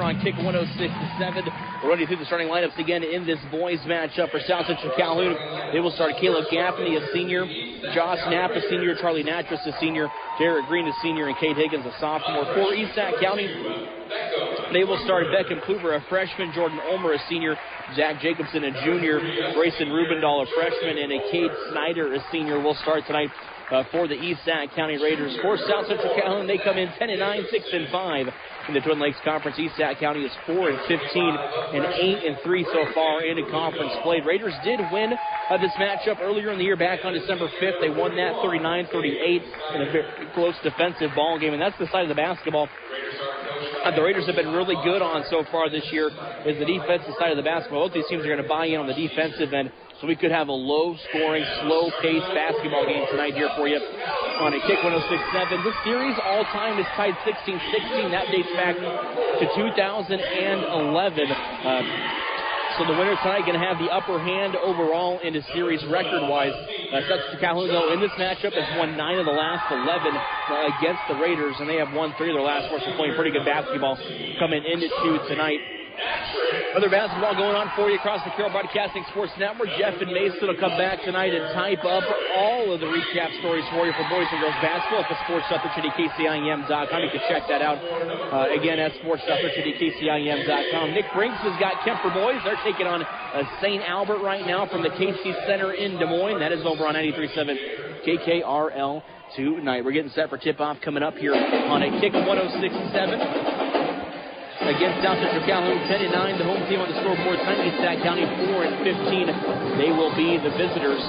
on Kick 106-7. We're running through the starting lineups again in this boys matchup for South Central Calhoun. They will start Caleb Gaffney, a senior, Josh Knapp, a senior, Charlie Natras, a senior, Derek Green, a senior, and Kate Higgins, a sophomore. For East Sac County, they will start Beckham Kluver, a freshman, Jordan Ulmer, a senior, Zach Jacobson, a junior, Grayson Rubendahl, a freshman, and a Cade Snyder, a senior, will start tonight for the East Sac County Raiders. For South Central Calhoun, they come in 10-9, 6-5 in the Twin Lakes Conference. East Sac County is 4-15 and 8-3 so far in a conference play. Raiders did win this matchup earlier in the year, back on December 5th. They won that 39-38 in a very close defensive ball game, and that's the side of the basketball the Raiders have been really good on so far this year, is the defensive side of the basketball. Both these teams are going to buy in on the defensive end, so we could have a low-scoring, slow-paced basketball game tonight here for you on a Kick 106.7. This series all-time is tied 16-16. That dates back to 2011. So the winner tonight going to have the upper hand overall in the series record-wise. South Central Calhoun, though, in this matchup has won 9 of the last 11 against the Raiders, and they have won 3 of their last 4, so playing pretty good basketball coming into tonight. Other basketball going on for you across the Carroll Broadcasting Sports Network. Jeff and Mason will come back tonight and type up all of the recap stories for you for boys and girls basketball at the sports.13KCIM.com. You can check that out again at sports.13KCIM.com. Nick Brinks has got Kemper boys. They're taking on St. Albert right now from the KC Center in Des Moines. That is over on 93.7 KKRL tonight. We're getting set for tip-off coming up here on a Kick 106.7. Against South Central Calhoun, 10-9, the home team on the scoreboard tonight. East Sac County 4-15. They will be the visitors.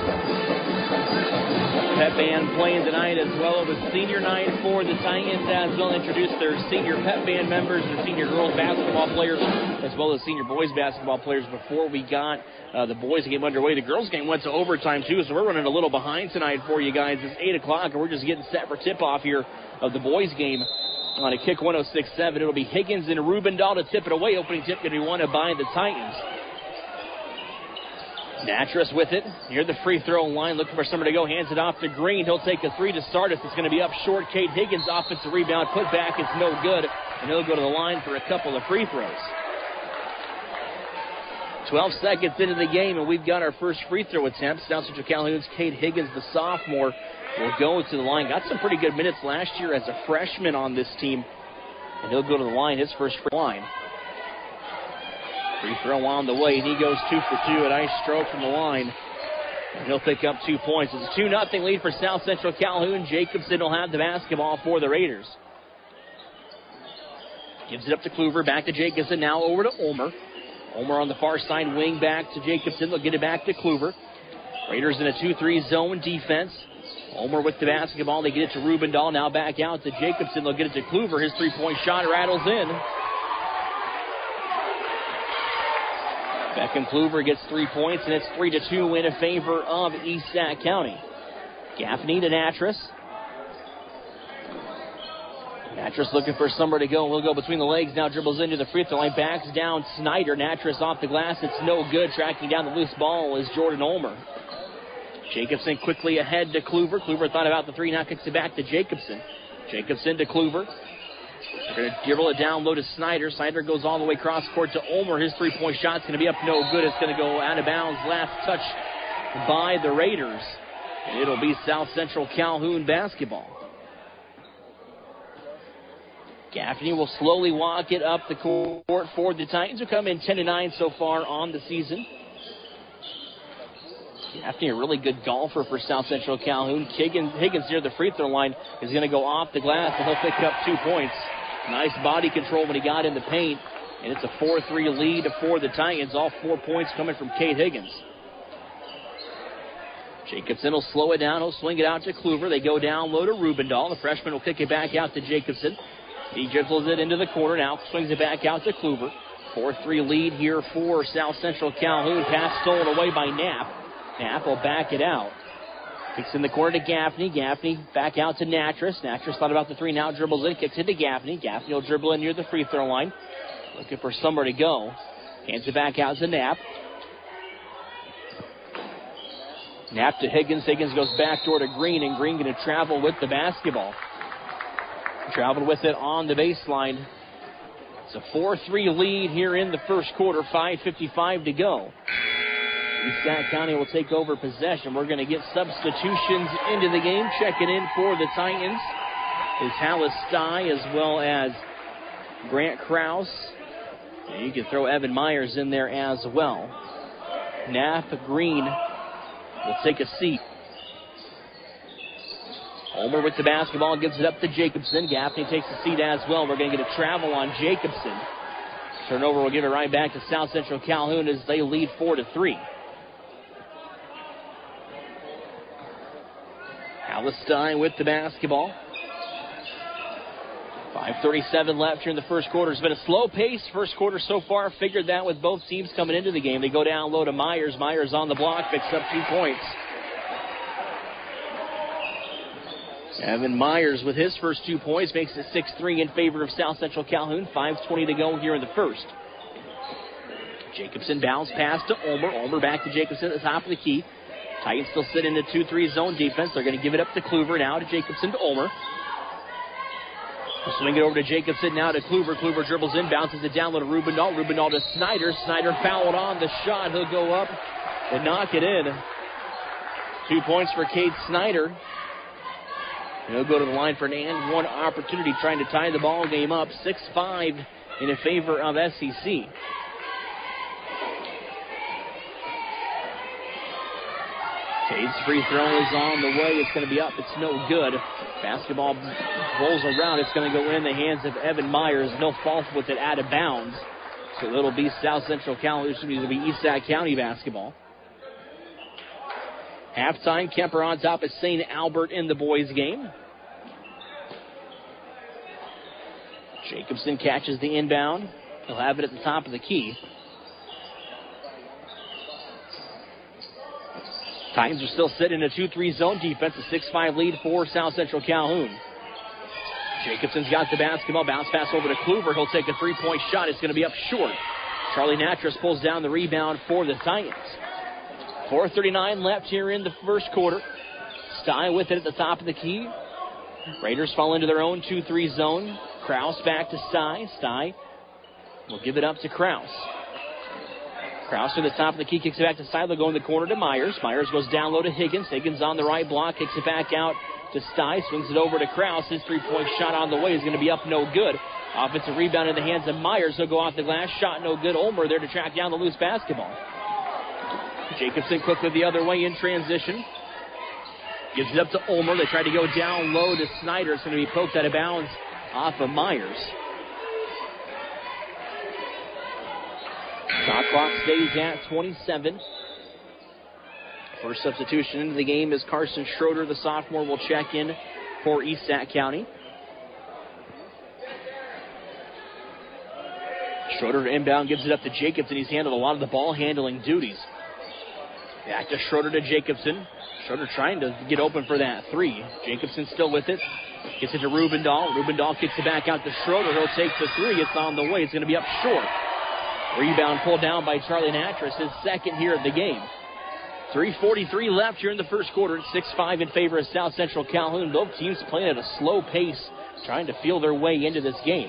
Pep band playing tonight as well. It was senior night for the Titans as well. Introduced their senior pep band members and senior girls basketball players as well as senior boys basketball players before we got the boys game underway. The girls game went to overtime too, so we're running a little behind tonight for you guys. It's 8 o'clock and we're just getting set for tip-off here of the boys game. On a Kick 106.7, it'll be Higgins and Rubendahl to tip it away. Opening tip going to be won by the Titans. Natras with it near the free throw line, looking for somewhere to go. Hands it off to Green. He'll take a 3 to start us. It's going to be up short. Kate Higgins offensive rebound, put back. It's no good, and he'll go to the line for a couple of free throws. 12 seconds into the game, and we've got our first free throw attempt. South Central Calhoun's Kate Higgins, the sophomore, will go to the line. Got some pretty good minutes last year as a freshman on this team. And he'll go to the line, his first free line. Free throw on the way, and he goes 2 for 2. A nice stroke from the line. And he'll pick up 2 points. It's a 2-0 lead for South Central Calhoun. Jacobson will have the basketball for the Raiders. Gives it up to Kluver, back to Jacobson, now over to Ulmer. Ulmer on the far side, wing back to Jacobson. They'll get it back to Kluver. Raiders in a 2-3 zone defense. Ulmer with the basketball. They get it to Rubendahl. Now back out to Jacobson. They'll get it to Kluver. His three-point shot rattles in. Beckham Kluver gets 3 points, and it's 3-2 in favor of East Sac County. Gaffney to Natras. Natras looking for somewhere to go. We'll go between the legs. Now dribbles into the free throw line. Backs down Snyder. Natras off the glass. It's no good. Tracking down the loose ball is Jordan Ulmer. Jacobson quickly ahead to Kluver. Kluver thought about the 3, now kicks it back to Jacobson. Jacobson to Kluver. They're going to dribble it down low to Snyder. Snyder goes all the way across court to Ulmer. His three-point shot's going to be up no good. It's going to go out of bounds. Last touch by the Raiders. And it'll be South Central Calhoun basketball. Gaffney will slowly walk it up the court for the Titans, who come in 10-9 so far on the season. Gaffney, a really good golfer for South Central Calhoun. Higgins near the free throw line is going to go off the glass, and he'll pick up 2 points. Nice body control when he got in the paint, and it's a 4-3 lead for the Titans. All 4 points coming from Kate Higgins. Jacobson will slow it down. He'll swing it out to Kluver. They go down low to Rubendahl. The freshman will kick it back out to Jacobson. He dribbles it into the corner now, swings it back out to Kluver. 4-3 lead here for South Central Calhoun. Pass stolen away by Knapp. Knapp will back it out. Kicks in the corner to Gaffney. Gaffney back out to Natras. Natras thought about the 3, now dribbles in, kicks it to Gaffney. Gaffney will dribble in near the free throw line. Looking for somewhere to go. Hands it back out to Knapp. Knapp to Higgins. Higgins goes backdoor to Green, and Green going to travel with the basketball. Traveled with it on the baseline. It's a 4-3 lead here in the first quarter, 5:55 to go. East County will take over possession. We're going to get substitutions into the game. Checking in for the Titans is Hallis Stye as well as Grant Krause. And you can throw Evan Myers in there as well. Knapp Green will take a seat. Ulmer with the basketball, gives it up to Jacobson. Gaffney takes a seat as well. We're going to get a travel on Jacobson. Turnover will give it right back to South Central Calhoun as they lead 4-3. Palestine with the basketball. 5:37 left here in the first quarter. It's been a slow pace first quarter so far. Figured that with both teams coming into the game. They go down low to Myers. Myers on the block, picks up 2 points. Evan Myers with his first 2 points makes it 6-3 in favor of South Central Calhoun. 5:20 to go here in the first. Jacobson bounce pass to Ulmer. Ulmer back to Jacobson at the top of the key. Titans still sit in a 2-3 zone defense. They're going to give it up to Kluver now to Jacobson to Ulmer. Swing it over to Jacobson now to Kluver. Kluver dribbles in, bounces it down to Rubendahl. Rubendahl to Snyder. Snyder fouled on the shot. He'll go up and knock it in. 2 points for Cade Snyder. And he'll go to the line for an and one opportunity, trying to tie the ball game up. 6-5 in favor of SCC. Cade's free throw is on the way. It's going to be up. It's no good. Basketball rolls around. It's going to go in the hands of Evan Myers. No fault with it, out of bounds. So it'll be South Central Calhoun. It'll be East Sac County basketball. Halftime, Kemper on top of St. Albert in the boys' game. Jacobson catches the inbound. He'll have it at the top of the key. Titans are still sitting in a 2-3 zone defense. A 6-5 lead for South Central Calhoun. Jacobson's got the basketball. Bounce pass over to Kluver. He'll take a 3-point shot. It's going to be up short. Charlie Natras pulls down the rebound for the Titans. 4:39 left here in the first quarter. Stye with it at the top of the key. Raiders fall into their own 2-3 zone. Krause back to Stye. Stye will give it up to Krause. Krause to the top of the key, kicks it back to Stye. They'll go in the corner to Myers. Myers goes down low to Higgins. Higgins on the right block, kicks it back out to Stye. Swings it over to Krause. His 3-point shot on the way is going to be up no good. Offensive rebound in the hands of Myers. He'll go off the glass. Shot no good. Ulmer there to track down the loose basketball. Jacobson quickly the other way in transition. Gives it up to Ulmer. They try to go down low to Snyder. It's going to be poked out of bounds off of Myers. Shot clock stays at 27. First substitution into the game is Carson Schroeder. The sophomore will check in for East Sac County. Schroeder inbound, gives it up to Jacobson. He's handled a lot of the ball handling duties. Back to Schroeder to Jacobson. Schroeder trying to get open for that 3. Jacobson still with it. Gets it to Rubendahl. Rubendahl kicks it back out to Schroeder. He'll take the 3. It's on the way. It's going to be up short. Rebound pulled down by Charlie Natras, his second here of the game. 3:43 left here in the first quarter. It's 6-5 in favor of South Central Calhoun. Both teams playing at a slow pace, trying to feel their way into this game.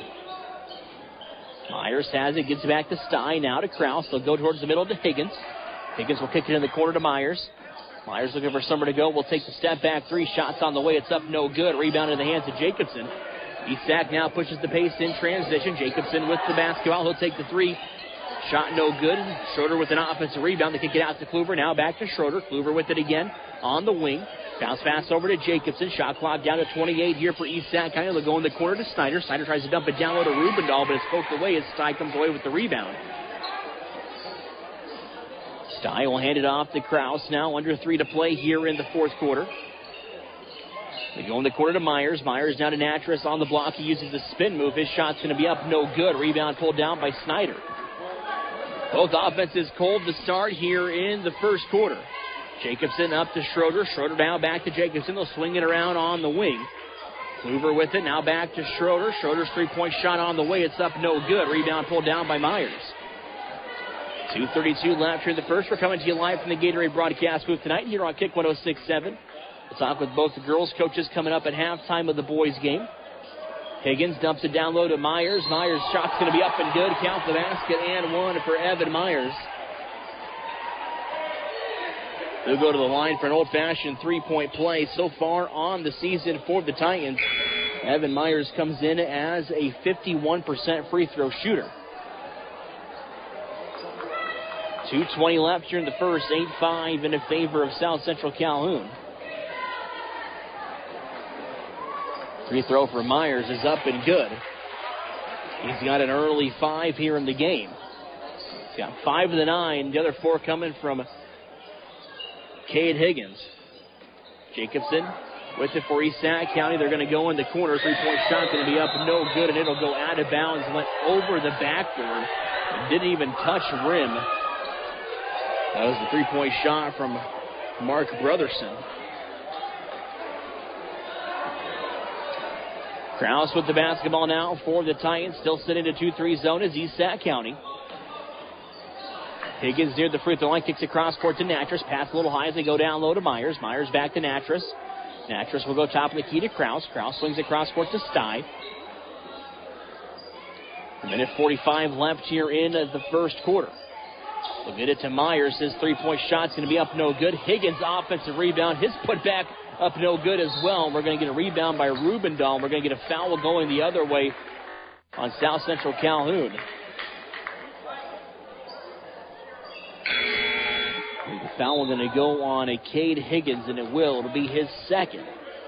Myers has it, gets it back to Stye, now to Krause. They'll go towards the middle to Higgins. Higgins will kick it in the corner to Myers. Myers looking for somewhere to go. Will take the step back 3. Shots on the way. It's up no good. Rebound in the hands of Jacobson. East Sac now pushes the pace in transition. Jacobson with the basketball. He'll take the 3. Shot no good. Schroeder with an offensive rebound. They kick it out to Kluver. Now back to Schroeder. Kluver with it again on the wing. Bounce pass over to Jacobson. Shot clock down to 28 here for East Sac County. They'll go in the corner to Snyder. Snyder tries to dump it down low to Rubendahl, but it's poked away as Stye comes away with the rebound. Stye will hand it off to Krause now. Under 3 to play here in the fourth quarter. They go in the corner to Myers. Myers down to Natras on the block. He uses the spin move. His shot's going to be up no good. Rebound pulled down by Snyder. Both offenses cold to start here in the first quarter. Jacobson up to Schroeder. Schroeder now back to Jacobson. They'll swing it around on the wing. Kluver with it. Now back to Schroeder. Schroeder's 3-point shot on the way. It's up no good. Rebound pulled down by Myers. 2:32 left here in the first. We're coming to you live from the Gatorade broadcast booth tonight here on Kick 106.7. We'll talk with both the girls' coaches coming up at halftime of the boys' game. Higgins dumps it down low to Myers. Myers' shot's going to be up and good. Count the basket and one for Evan Myers. He'll go to the line for an old-fashioned three-point play so far on the season for the Titans. Evan Myers comes in as a 51% free throw shooter. 2:20 left here in the first, 8-5 in favor of South Central Calhoun. Free throw for Myers is up and good. He's got an early 5 here in the game. He's got 5 of the 9. The other 4 coming from Cade Higgins. Jacobson with it for East Sac County. They're going to go in the corner. Three-point shot going to be up no good, and it'll go out of bounds. Went over the backboard. Didn't even touch rim. That was the three-point shot from Mark Brotherson. Krause with the basketball now for the Titans. Still sitting in a 2-3 zone is East Sac County. Higgins near the free throw line, kicks across court to Natras. Pass a little high as they go down low to Myers. Myers back to Natras. Natras will go top of the key to Krause. Krause swings across court to Stye. 1:45 left here in the first quarter. We'll get it to Myers. His three-point shot's going to be up no good. Higgins' offensive rebound. His putback up no good as well. We're going to get a rebound by Rubendahl. We're going to get a foul going the other way on South Central Calhoun. The foul going to go on a Cade Higgins, and it will. It'll be his second.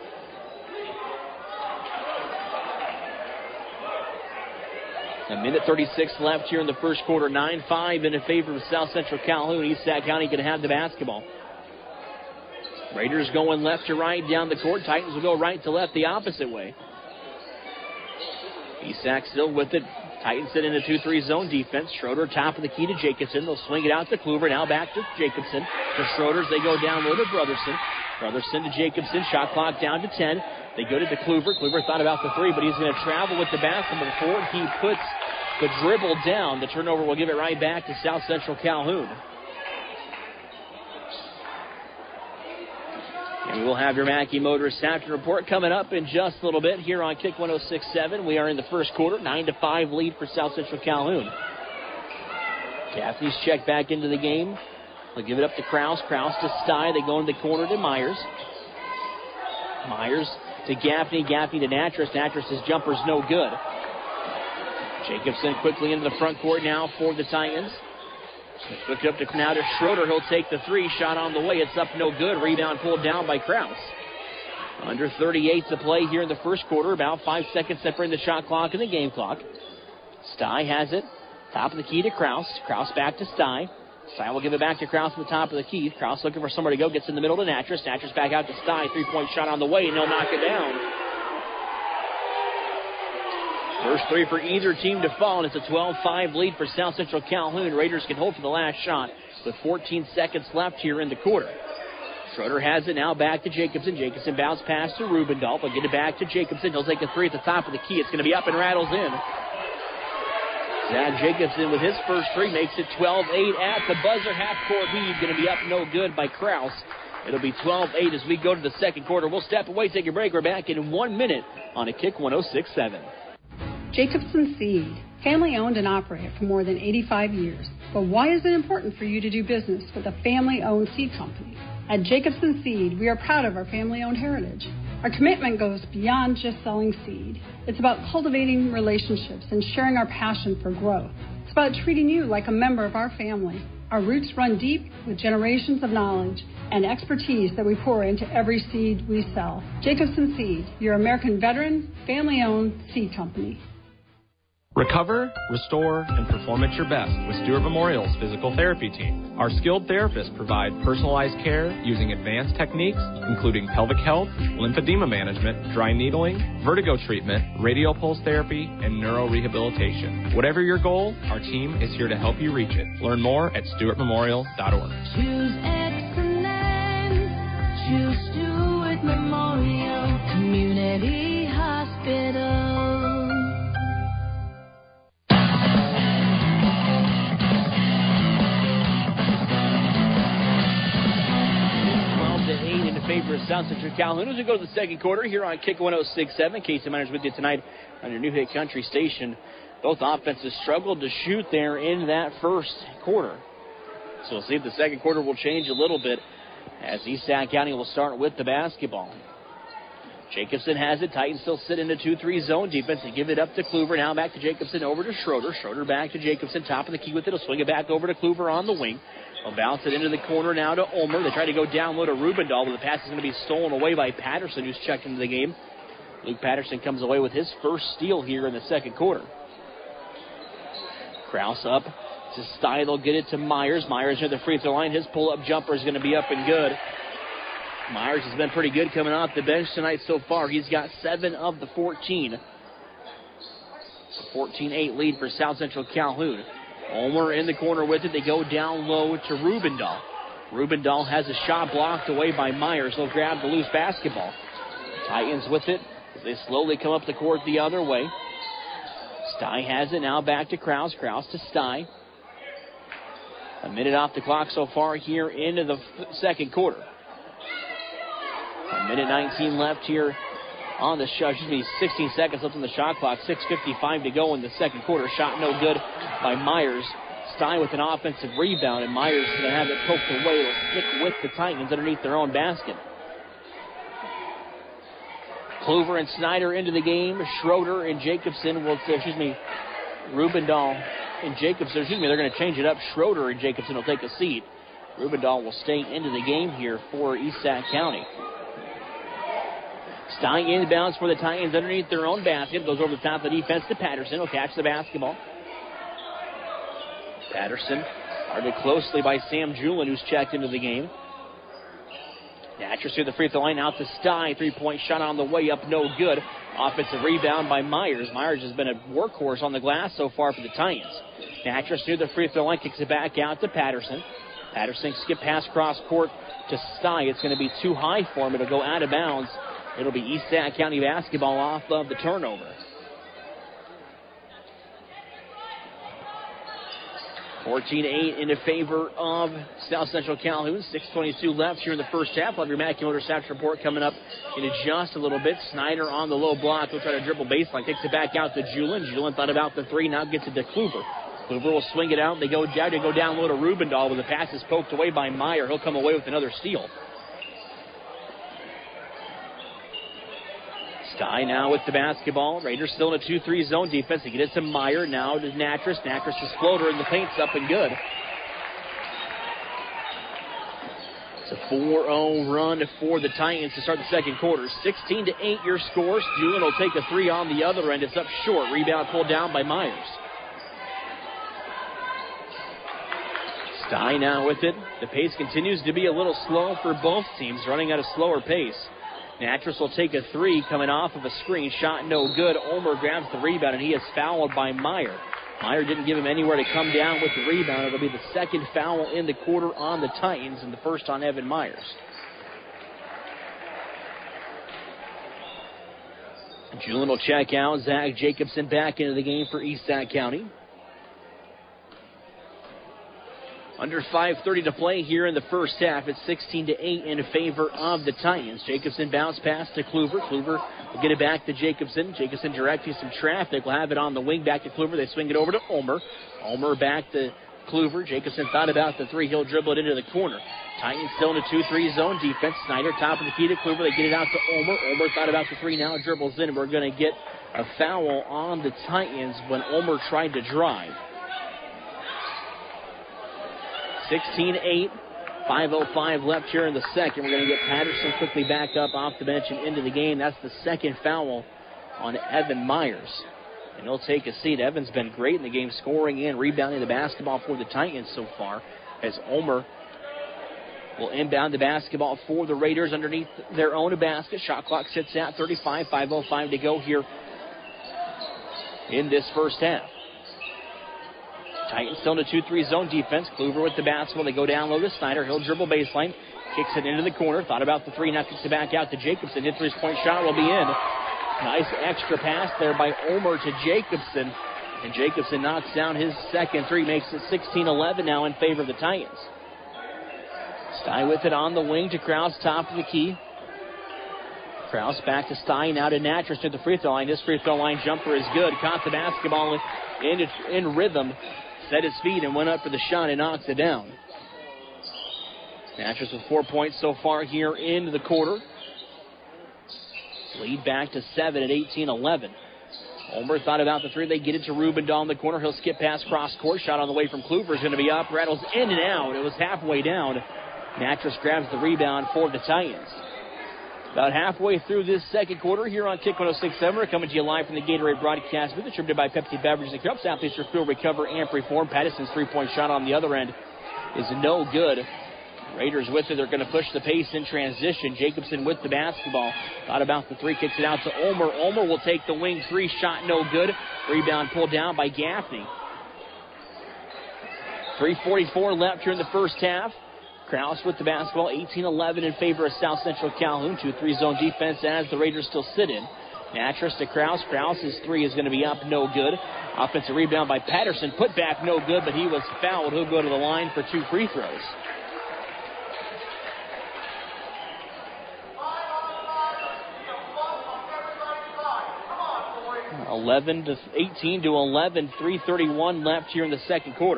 A minute 36 left here in the first quarter. 9-5 in favor of South Central Calhoun. East Sac County going to have the basketball. Raiders going left to right down the court. Titans will go right to left the opposite way. East Sac still with it. Titans sit in a 2-3 zone defense. Schroeder top of the key to Jacobson. They'll swing it out to Kluver. Now back to Jacobson. To Schroeder's. They go down low to Brotherson. Brotherson to Jacobson. Shot clock down to 10. They go to Kluver. Kluver thought about the 3, but he's going to travel with the basketball before he puts the dribble down. The turnover will give it right back to South Central Calhoun. And we will have your Mackey Motorist After Report coming up in just a little bit here on Kick 106.7. We are in the first quarter, 9-5 lead for South Central Calhoun. Gaffney's checked back into the game. They'll give it up to Krause. Krause to Stye. They go in the corner to Myers. Myers to Gaffney. Gaffney to Natras. Natras' jumper's no good. Jacobson quickly into the front court now for the Titans. Look up to now to Schroeder. He'll take the 3. Shot on the way. It's up no good. Rebound pulled down by Krause. Under 38 to play here in the first quarter. About 5 seconds separating the shot clock and the game clock. Stye has it. Top of the key to Krause. Krause back to Stye. Stye will give it back to Krause at the top of the key. Krause looking for somewhere to go. Gets in the middle to Natras. Natras back out to Stye. 3-point shot on the way, and they'll knock it down. First 3 for either team to fall, and it's a 12-5 lead for South Central Calhoun. Raiders can hold for the last shot with 14 seconds left here in the quarter. Schroeder has it now back to Jacobson. Jacobson bounce pass to Rubendahl. He'll get it back to Jacobson. He'll take the 3 at the top of the key. It's going to be up and rattles in. Zad Jacobson with his first 3 makes it 12-8 at the buzzer. Half-court lead going to be up no good by Krause. It'll be 12-8 as we go to the second quarter. We'll step away, take a break. We're back in 1 minute on a Kick 106.7. Jacobson Seed, family owned and operated for more than 85 years. But why is it important for you to do business with a family-owned seed company? At Jacobson Seed, we are proud of our family-owned heritage. Our commitment goes beyond just selling seed. It's about cultivating relationships and sharing our passion for growth. It's about treating you like a member of our family. Our roots run deep with generations of knowledge and expertise that we pour into every seed we sell. Jacobson Seed, your American veteran, family-owned seed company. Recover, restore, and perform at your best with Stewart Memorial's physical therapy team. Our skilled therapists provide personalized care using advanced techniques, including pelvic health, lymphedema management, dry needling, vertigo treatment, radial pulse therapy, and neurorehabilitation. Whatever your goal, our team is here to help you reach it. Learn more at stewartmemorial.org. Choose excellence. Choose Stewart Memorial Community Hospital. 12-8 in favor of South Central Calhoun as we go to the second quarter here on Kick 106.7. Casey Miners with you tonight on your New Hit Country station. Both offenses struggled to shoot there in that first quarter. So we'll see if the second quarter will change a little bit as East Sac County will start with the basketball. Jacobson has it. Titans still sit in the 2-3 zone defense. They give it up to Kluver. Now back to Jacobson, over to Schroeder. Schroeder back to Jacobson, top of the key with it. He'll swing it back over to Kluver on the wing. He'll bounce it into the corner now to Ulmer. They try to go down low to Rubendahl, but the pass is going to be stolen away by Patterson, who's checked into the game. Luke Patterson comes away with his first steal here in the second quarter. Krause up to Stein. They'll get it to Myers. Myers near the free throw line. His pull-up jumper is going to be up and good. Myers has been pretty good coming off the bench tonight so far. He's got 7 of the 14. 14-8 lead for South Central Calhoun. Ulmer in the corner with it. They go down low to Rubendahl. Rubendahl has a shot blocked away by Myers. They'll grab the loose basketball. Titans with it. They slowly come up the court the other way. Stein has it now back to Krause. Krause to Stein. A minute off the clock so far here into the second quarter. A minute 19 left here on the shot. 16 seconds left on the shot clock. 6:55 to go in the second quarter. Shot no good by Myers. Stein with an offensive rebound, and Myers is going to have it poked away. It'll stick with the Titans underneath their own basket. Kluver and Snyder into the game. Schroeder and Jacobson will, Rubendahl and Jacobson, they're going to change it up. Schroeder and Jacobson will take a seat. Rubendahl will stay into the game here for East Sac County. Stein inbounds for the Titans underneath their own basket. Goes over the top of the defense to Patterson. He'll catch the basketball. Patterson guarded closely by Sam Julin, who's checked into the game. Natchez through the free throw line out to Stein. 3-point shot on the way up, no good. Offensive rebound by Myers. Myers has been a workhorse on the glass so far for the Titans. Natchez through the free throw line, kicks it back out to Patterson. Patterson skip pass cross court to Stein. It's going to be too high for him. It'll go out of bounds. It'll be East Sac County basketball off of the turnover. 14-8 in favor of South Central Calhoun. 6:22 left here in the first half. We'll have your Mackey Motor Stats report coming up in just a little bit. Snyder on the low block. He'll try to dribble baseline. Takes it back out to Julin. Julin thought about the three. Now gets it to Kluver. Kluver will swing it out. They go down low to Rubendahl, but the pass is poked away by Meyer. He'll come away with another steal. Stein now with the basketball. Raiders still in a 2-3 zone defense. They get it to Meyer. Now to Natchez. Natchez's floater in the paint's up and good. It's a 4-0 run for the Titans to start the second quarter. 16-8 your scores. Julin will take a three on the other end. It's up short. Rebound pulled down by Myers. Stein now with it. The pace continues to be a little slow for both teams, running at a slower pace. Natchez will take a three coming off of a screen. Shot no good. Ulmer grabs the rebound, and he is fouled by Meyer. Meyer didn't give him anywhere to come down with the rebound. It'll be the second foul in the quarter on the Titans and the first on Evan Myers. Julin will check out. Zach Jacobson back into the game for East Sac County. Under 5:30 to play here in the first half. It's 16-8 in favor of the Titans. Jacobson bounce pass to Kluver. Kluver will get it back to Jacobson. Jacobson directing some traffic. Will have it on the wing back to Kluver. They swing it over to Ulmer. Ulmer back to Kluver. Jacobson thought about the three. He'll dribble it into the corner. Titans still in a 2-3 zone defense. Snyder top of the key to Kluver. They get it out to Ulmer. Ulmer thought about the three. Now dribbles in. We're going to get a foul on the Titans when Ulmer tried to drive. 16-8, 5:05 left here in the second. We're going to get Patterson quickly back up off the bench and into the game. That's the second foul on Evan Myers. And he'll take a seat. Evan's been great in the game, scoring and rebounding the basketball for the Titans so far, as Ulmer will inbound the basketball for the Raiders underneath their own basket. Shot clock sits at 35, 5:05 to go here in this first half. Titans still in a 2-3 zone defense. Kluver with the basketball. They go down low to Snyder. He'll dribble baseline. Kicks it into the corner. Thought about the three. Now kicks it back out to Jacobson. Hit 3-point shot will be in. Nice extra pass there by Ulmer to Jacobson. And Jacobson knocks down his second three. Makes it 16-11 now in favor of the Titans. Stye with it on the wing to Kraus, top of the key. Kraus back to Stye, now to Natras to the free throw line. This free throw line jumper is good. Caught the basketball in rhythm, set his feet and went up for the shot and knocks it down. Natras with 4 points so far here in the quarter. Lead back to 7 at 18-11. Ulmer thought about the three. They get it to Rubendahl in the corner. He'll skip past cross court. Shot on the way from Kluver is going to be up. Rattles in and out. It was halfway down. Natras grabs the rebound for the Titans. About halfway through this second quarter here on Kick 106.7. We're coming to you live from the Gatorade broadcast booth, distributed by Pepsi Beverages and Cups. Athletes refill, recover, and perform. Patterson's three-point shot on the other end is no good. Raiders with it. They're going to push the pace in transition. Jacobson with the basketball. Thought about the three. Kicks it out to Ulmer. Ulmer will take the wing three. Shot no good. Rebound pulled down by Gaffney. 3:44 left here in the first half. Kraus with the basketball. 18-11 in favor of South Central Calhoun. 2-3 zone defense as the Raiders still sit in. Natras to Kraus. Kraus's three is going to be up. No good. Offensive rebound by Patterson. Put back no good, but he was fouled. He'll go to the line for two free throws. 18-11, 3:31 left here in the second quarter.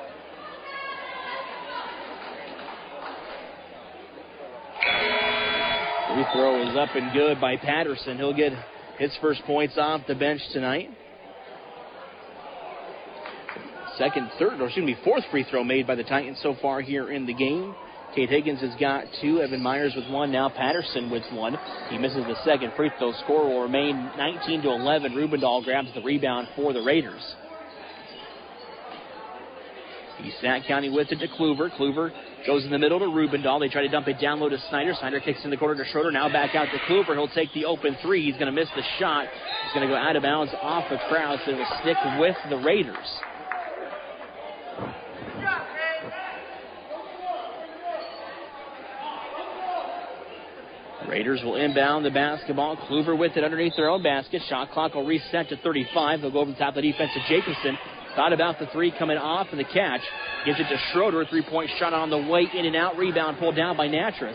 Free throw is up and good by Patterson. He'll get his first points off the bench tonight. Fourth free throw made by the Titans so far here in the game. Cade Higgins has got two. Evan Myers with one. Now Patterson with one. He misses the second free throw. Score will remain 19-11. Rubendahl grabs the rebound for the Raiders. East County with it to Kluver. Kluver goes in the middle to Rubendahl. They try to dump it down low to Snyder. Snyder kicks in the corner to Schroeder. Now back out to Kluver. He'll take the open three. He's going to miss the shot. He's going to go out of bounds off the Kraus. It will stick with the Raiders. Raiders will inbound the basketball. Kluver with it underneath their own basket. Shot clock will reset to 35. They'll go over the top of the defense to Jacobson. Thought about the three coming off of the catch. Gives it to Schroeder. Three-point shot on the way. In and out. Rebound pulled down by Natras.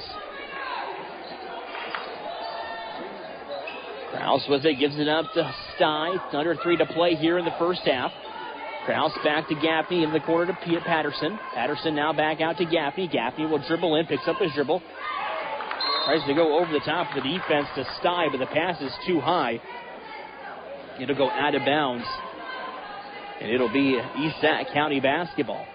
Kraus with it. Gives it up to Stye. Under three to play here in the first half. Kraus back to Gaffney in the corner to Patterson. Patterson now back out to Gaffney. Gaffney will dribble in. Picks up his dribble. Tries to go over the top of the defense to Stye, but the pass is too high. It'll go out of bounds. And it'll be East Sac County basketball.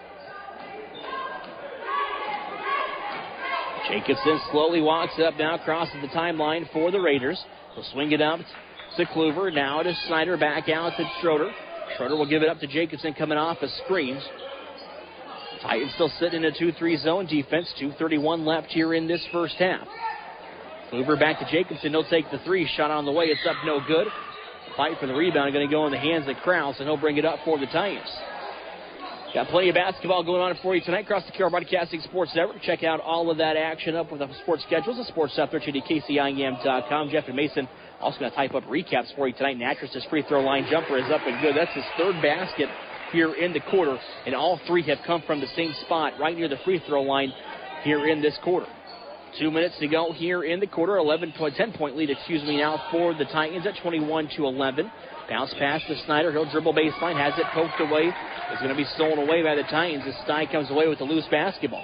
Jacobson slowly walks up now, crosses the timeline for the Raiders. He'll swing it up to Kluver. Now to Snyder, back out to Schroeder. Schroeder will give it up to Jacobson coming off a screen. Titans still sitting in a 2-3 zone defense. 2:31 left here in this first half. Kluver back to Jacobson. He'll take the three. Shot on the way. It's up no good. Fight for the rebound. Going to go in the hands of Kraus, and he'll bring it up for the Titans. Got plenty of basketball going on for you tonight across the Carroll Broadcasting Sports Network. Check out all of that action up with the sports schedules at sports.13kcim.com. Jeff and Mason also going to type up recaps for you tonight. Natras' free throw line jumper is up and good. That's his third basket here in the quarter, and all three have come from the same spot right near the free throw line here in this quarter. 2 minutes to go here in the quarter. 10-point lead, now for the Titans at 21-11. Bounce pass to Snyder. He'll dribble baseline. Has it poked away. It's going to be stolen away by the Titans as Stye comes away with the loose basketball.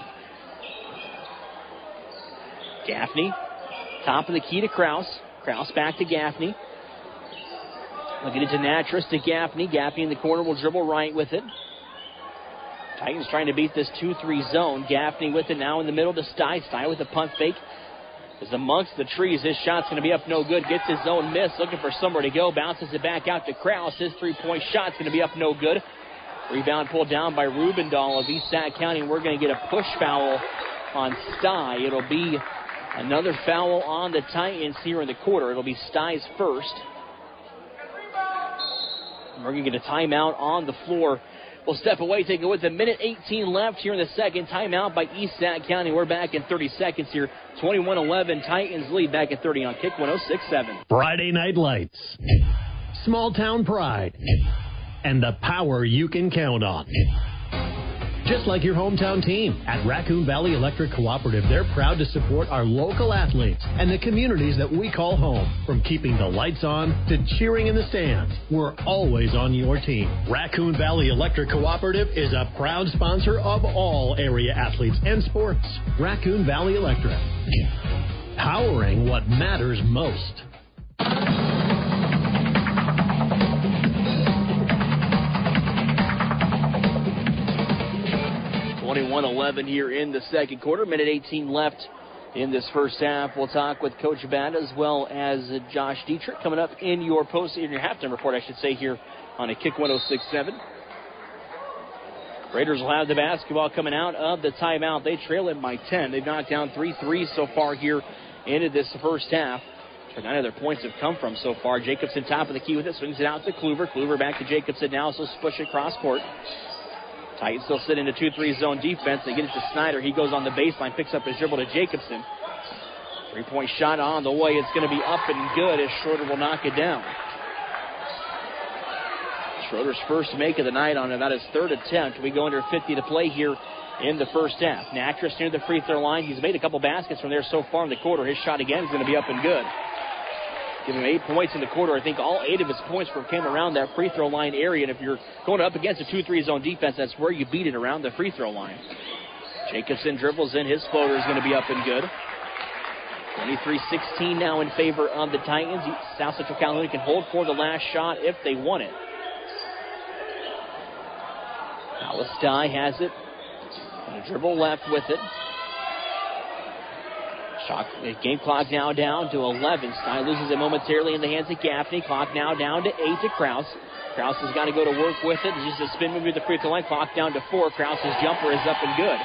Gaffney, top of the key to Kraus. Kraus back to Gaffney. Looking into Natras to Gaffney. Gaffney in the corner will dribble right with it. Titans trying to beat this 2-3 zone. Gaffney with it now in the middle to Stye. Stye with a punt fake. Is amongst the trees. His shot's going to be up no good. Gets his own miss. Looking for somewhere to go. Bounces it back out to Kraus. His three-point shot's going to be up no good. Rebound pulled down by Rubendahl of East Sac County. We're going to get a push foul on Stye. It'll be another foul on the Titans here in the quarter. It'll be Stye's first. We're going to get a timeout on the floor. We'll step away, take it with a minute 18 left here in the second. Timeout by East Sac County. We're back in 30 seconds here. 21-11, Titans lead back at 30 on Kick 106.7. Friday Night Lights, small town pride, and the power you can count on. just like your hometown team. At Raccoon Valley Electric Cooperative, they're proud to support our local athletes and the communities that we call home. From keeping the lights on to cheering in the stands, we're always on your team. Raccoon Valley Electric Cooperative is a proud sponsor of all area athletes and sports. Raccoon Valley Electric, powering what matters most. 21-11 here in the second quarter. Minute 18 left in this first half. We'll talk with Coach Banda as well as Josh Dietrich coming up in your halftime report, I should say, here on a Kick 106.7. Raiders will have the basketball coming out of the timeout. They trail it by 10. They've knocked down 3 threes so far here into this first half. But none of their points have come from so far. Jacobson top of the key with it. Swings it out to Kluver. Kluver back to Jacobson now. So push it cross court. Titans still sit in a 2-3 zone defense. They get it to Snyder. He goes on the baseline, picks up his dribble to Jacobson. 3-point shot on the way. It's going to be up and good as Schroeder will knock it down. Schroeder's first make of the night on about his third attempt. We go under 50 to play here in the first half. Natras near the free throw line. He's made a couple baskets from there so far in the quarter. His shot again is going to be up and good. Give him 8 points in the quarter. I think all 8 of his points came around that free throw line area. And if you're going up against a 2-3 zone defense, that's where you beat it, around the free throw line. Jacobson dribbles in. His floater is going to be up and good. 23-16 now in favor of the Titans. South Central Calhoun can hold for the last shot if they want it. Palestine has it. And a dribble left with it. Game clock now down to 11. Stein loses it momentarily in the hands of Gaffney. Clock now down to 8 to Krause. Krause has got to go to work with it. Just a spin move at the free throw line. Clock down to 4. Krause's jumper is up and good.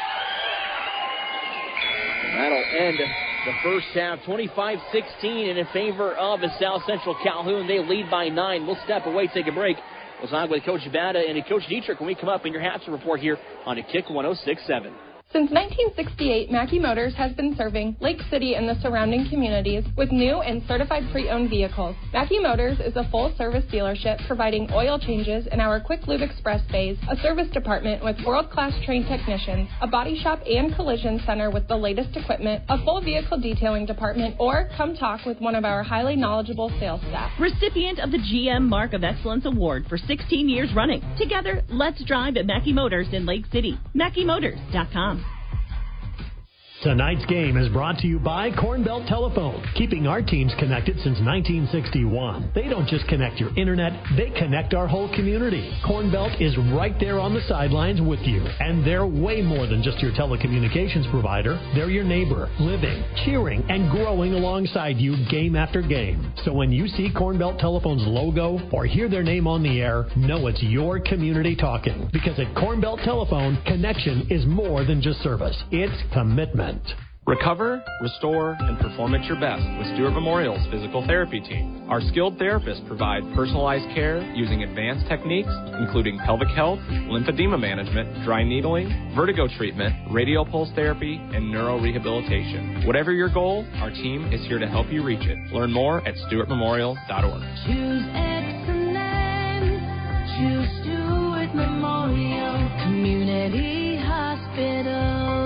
That'll end the first half, 25-16, and in favor of the South Central Calhoun. They lead by 9. We'll step away, take a break. We'll talk with Coach Banda and Coach Dietrich when we come up in your halftime report here on a Kick 106.7. Since 1968, Mackey Motors has been serving Lake City and the surrounding communities with new and certified pre-owned vehicles. Mackey Motors is a full-service dealership providing oil changes in our Quick Lube Express bays, a service department with world-class trained technicians, a body shop and collision center with the latest equipment, a full vehicle detailing department, or come talk with one of our highly knowledgeable sales staff. Recipient of the GM Mark of Excellence Award for 16 years running. Together, let's drive at Mackey Motors in Lake City. MackeyMotors.com. Tonight's game is brought to you by Cornbelt Telephone, keeping our teams connected since 1961. They don't just connect your internet, they connect our whole community. Cornbelt is right there on the sidelines with you, and they're way more than just your telecommunications provider. They're your neighbor, living, cheering, and growing alongside you game after game. So when you see Cornbelt Telephone's logo or hear their name on the air, know it's your community talking. Because at Cornbelt Telephone, connection is more than just service. It's commitment. Recover, restore, and perform at your best with Stewart Memorial's physical therapy team. Our skilled therapists provide personalized care using advanced techniques, including pelvic health, lymphedema management, dry needling, vertigo treatment, radial pulse therapy, and neurorehabilitation. Whatever your goal, our team is here to help you reach it. Learn more at stewartmemorial.org. Choose excellence. Choose Stewart Memorial Community Hospital.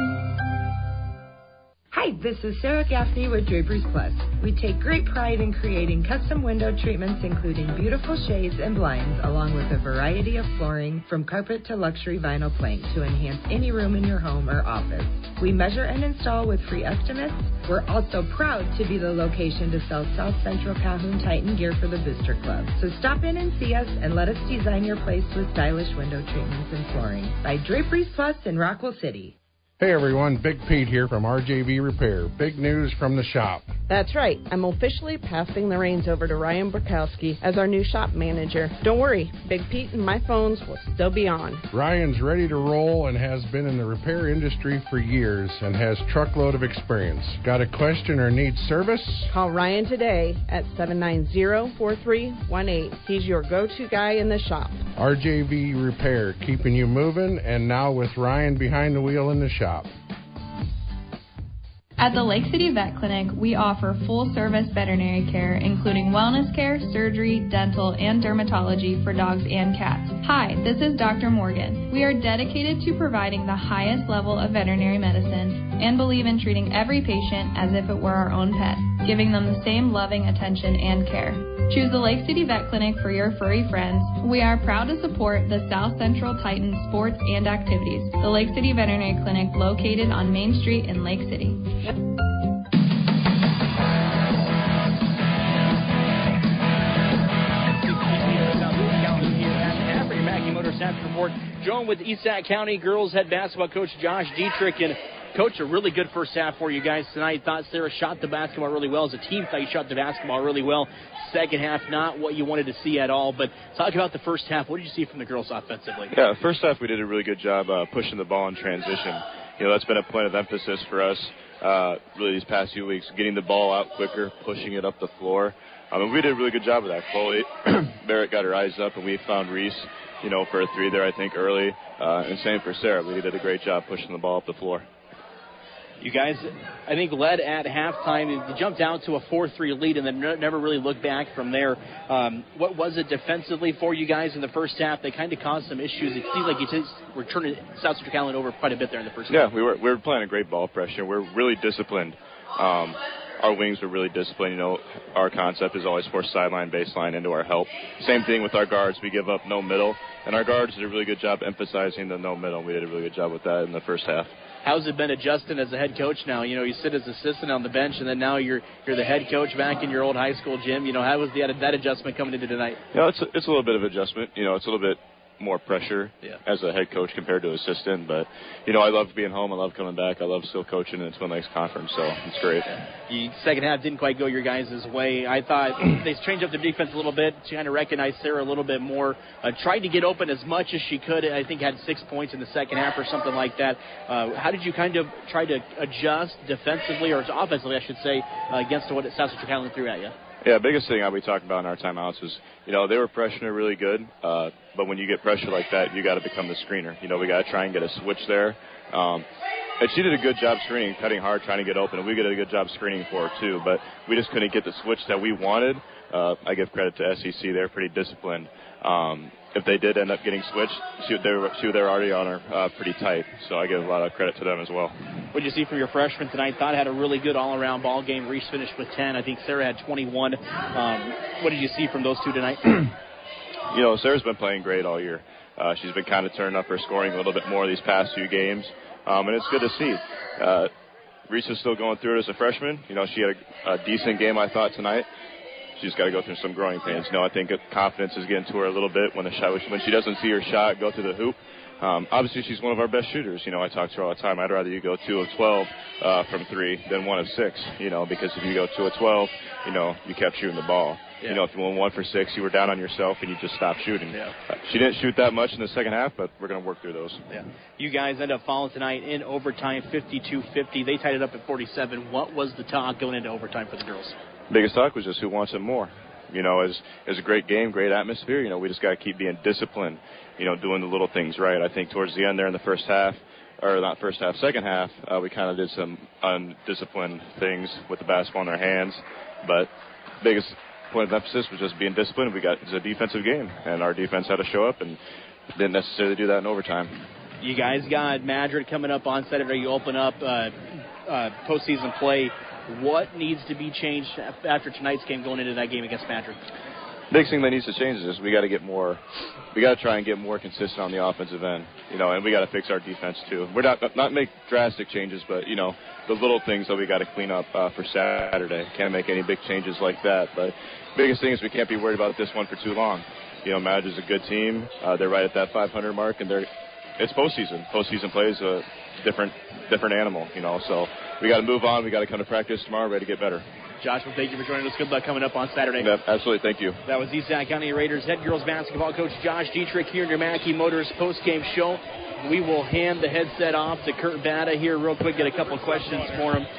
Hi, this is Sarah Gaffney with Draperies Plus. We take great pride in creating custom window treatments, including beautiful shades and blinds, along with a variety of flooring, from carpet to luxury vinyl plank, to enhance any room in your home or office. We measure and install with free estimates. We're also proud to be the location to sell South Central Calhoun Titan gear for the Booster Club. So stop in and see us and let us design your place with stylish window treatments and flooring. By Draperies Plus in Rockwell City. Hey everyone, Big Pete here from RJV Repair. Big news from the shop. That's right. I'm officially passing the reins over to Ryan Burkowski as our new shop manager. Don't worry, Big Pete and my phones will still be on. Ryan's ready to roll and has been in the repair industry for years and has truckload of experience. Got a question or need service? Call Ryan today at 790-4318. He's your go-to guy in the shop. RJV Repair, keeping you moving, and now with Ryan behind the wheel in the shop. At the Lake City Vet Clinic, we offer full-service veterinary care, including wellness care, surgery, dental, and dermatology for dogs and cats. Hi, this is Dr. Morgan. We are dedicated to providing the highest level of veterinary medicine and believe in treating every patient as if it were our own pet, giving them the same loving attention and care. Choose the Lake City Vet Clinic for your furry friends. We are proud to support the South Central Titans sports and activities. The Lake City Veterinary Clinic, located on Main Street in Lake City. Report. Joined with East Sac County girls head basketball coach Josh Dietrich. And coach, a really good first half for you guys tonight. Thought Sarah shot the basketball really well. As a team, thought you shot the basketball really well. Second half, not what you wanted to see at all. But talk about the first half. What did you see from the girls offensively? Yeah, first half we did a really good job pushing the ball in transition. You know, that's been a point of emphasis for us really these past few weeks, getting the ball out quicker, pushing it up the floor. We did a really good job of that. Chloe Barrett got her eyes up, and we found Reese, you know, for a three there, I think, early. And same for Sarah. We did a great job pushing the ball up the floor. You guys, I think, led at halftime. You jumped down to a 4-3 lead and then never really looked back from there. What was it defensively for you guys in the first half? They kind of caused some issues. It seemed like you were turning South Central Caroline over quite a bit there in the first half. Yeah, we were playing a great ball pressure. We're really disciplined. Our wings were really disciplined. You know, our concept is always force sideline, baseline into our help. Same thing with our guards. We give up no middle, and our guards did a really good job emphasizing the no middle. We did a really good job with that in the first half. How's it been adjusting as a head coach now? You know, you sit as assistant on the bench, and then now you're the head coach back in your old high school gym. You know, how was that adjustment coming into tonight? You know, it's a little bit of adjustment. You know, it's a little bit more pressure as a head coach compared to assistant. But, you know, I love being home. I love coming back. I love still coaching in the Twin Lakes Conference, so it's great. The second half didn't quite go your guys' way. I thought they changed up the defense a little bit, trying to recognize Sarah a little bit more. Tried to get open as much as she could. I think had 6 points in the second half or something like that. How did you kind of try to adjust defensively, or offensively, I should say, against what South Central Caroline threw at you? Yeah, biggest thing we talked about in our timeouts is, you know, they were pressuring her really good, but when you get pressure like that, you got to become the screener. You know, we got to try and get a switch there. And she did a good job screening, cutting hard, trying to get open, and we did a good job screening for her too, but we just couldn't get the switch that we wanted. I give credit to SEC. They're pretty disciplined. If they did end up getting switched, they were already on her pretty tight, so I give a lot of credit to them as well. What did you see from your freshman tonight? Thought had a really good all-around ball game. Reese finished with 10. I think Sarah had 21. What did you see from those two tonight? You know, Sarah's been playing great all year. She's been kind of turning up her scoring a little bit more these past few games, and it's good to see. Reese is still going through it as a freshman. You know, she had a decent game, I thought, tonight. She's got to go through some growing pains. You know, I think confidence is getting to her a little bit when she doesn't see her shot go through the hoop. Obviously, she's one of our best shooters. You know, I talk to her all the time. I'd rather you go 2 of 12 from 3 than 1 of 6, you know, because if you go 2 of 12, you know, you kept shooting the ball. Yeah. You know, if you went 1 for 6, you were down on yourself and you just stopped shooting. Yeah. She didn't shoot that much in the second half, but we're going to work through those. Yeah. You guys end up falling tonight in overtime, 52-50. They tied it up at 47. What was the talk going into overtime for the girls? Biggest talk was just who wants it more. You know, it's a great game, great atmosphere. You know, we just got to keep being disciplined, you know, doing the little things right. I think towards the end there in the first half, or not first half, second half, we kind of did some undisciplined things with the basketball in our hands. But biggest point of emphasis was just being disciplined. It's a defensive game, and our defense had to show up and didn't necessarily do that in overtime. You guys got Madrid coming up on Saturday. You open up postseason play. What needs to be changed after tonight's game going into that game against Madrid? Big thing that needs to change is we got to get more. We got to try and get more consistent on the offensive end, you know, and we got to fix our defense too. We're not make drastic changes, but you know, the little things that we got to clean up for Saturday. Can't make any big changes like that. But biggest thing is we can't be worried about this one for too long. You know, Madrid's a good team. They're right at that 500 mark, and it's postseason. Postseason play is a different animal, you know. So we got to move on. We got to come to practice tomorrow, ready to get better. Josh, well, thank you for joining us. Good luck coming up on Saturday. Yeah, absolutely. Thank you. That was East Sac County Raiders head girls basketball coach Josh Dietrich here in your Mackey Motors postgame show. We will hand the headset off to Kurt Bada here real quick. Get a couple of questions for him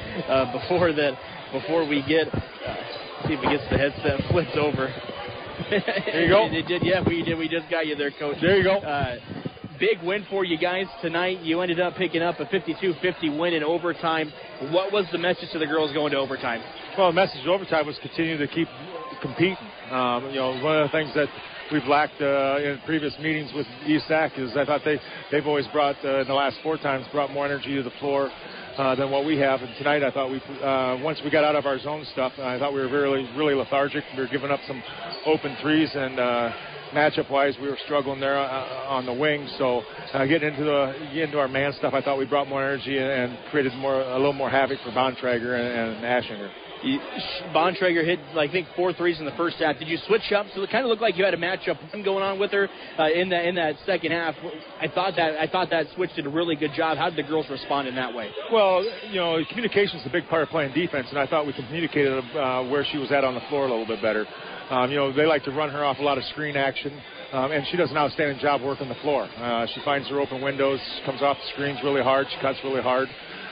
before we get see if he gets the headset flipped over. There you go. It did. Yeah, we did. We just got you there, Coach. There you go. big win for you guys tonight. You ended up picking up a 52-50 win in overtime. What was the message to the girls going to overtime? Well, the message to overtime was continue to keep competing. One of the things that we've lacked in previous meetings with ESAC is I thought they've always brought, in the last 4 times, brought more energy to the floor than what we have. And tonight I thought once we got out of our zone stuff, I thought we were really, really lethargic. We were giving up some open threes, and matchup-wise, we were struggling there on the wing. So getting into our man stuff, I thought we brought more energy and created a little more havoc for Bontrager and Ashinger. Bontrager hit, I think, 4 threes in the first half. Did you switch up? So it kind of looked like you had a matchup going on with her in that second half. I thought that switch did a really good job. How did the girls respond in that way? Well, communication is a big part of playing defense, and I thought we communicated where she was at on the floor a little bit better. They like to run her off a lot of screen action, and she does an outstanding job working the floor. She finds her open windows, comes off the screens really hard, she cuts really hard.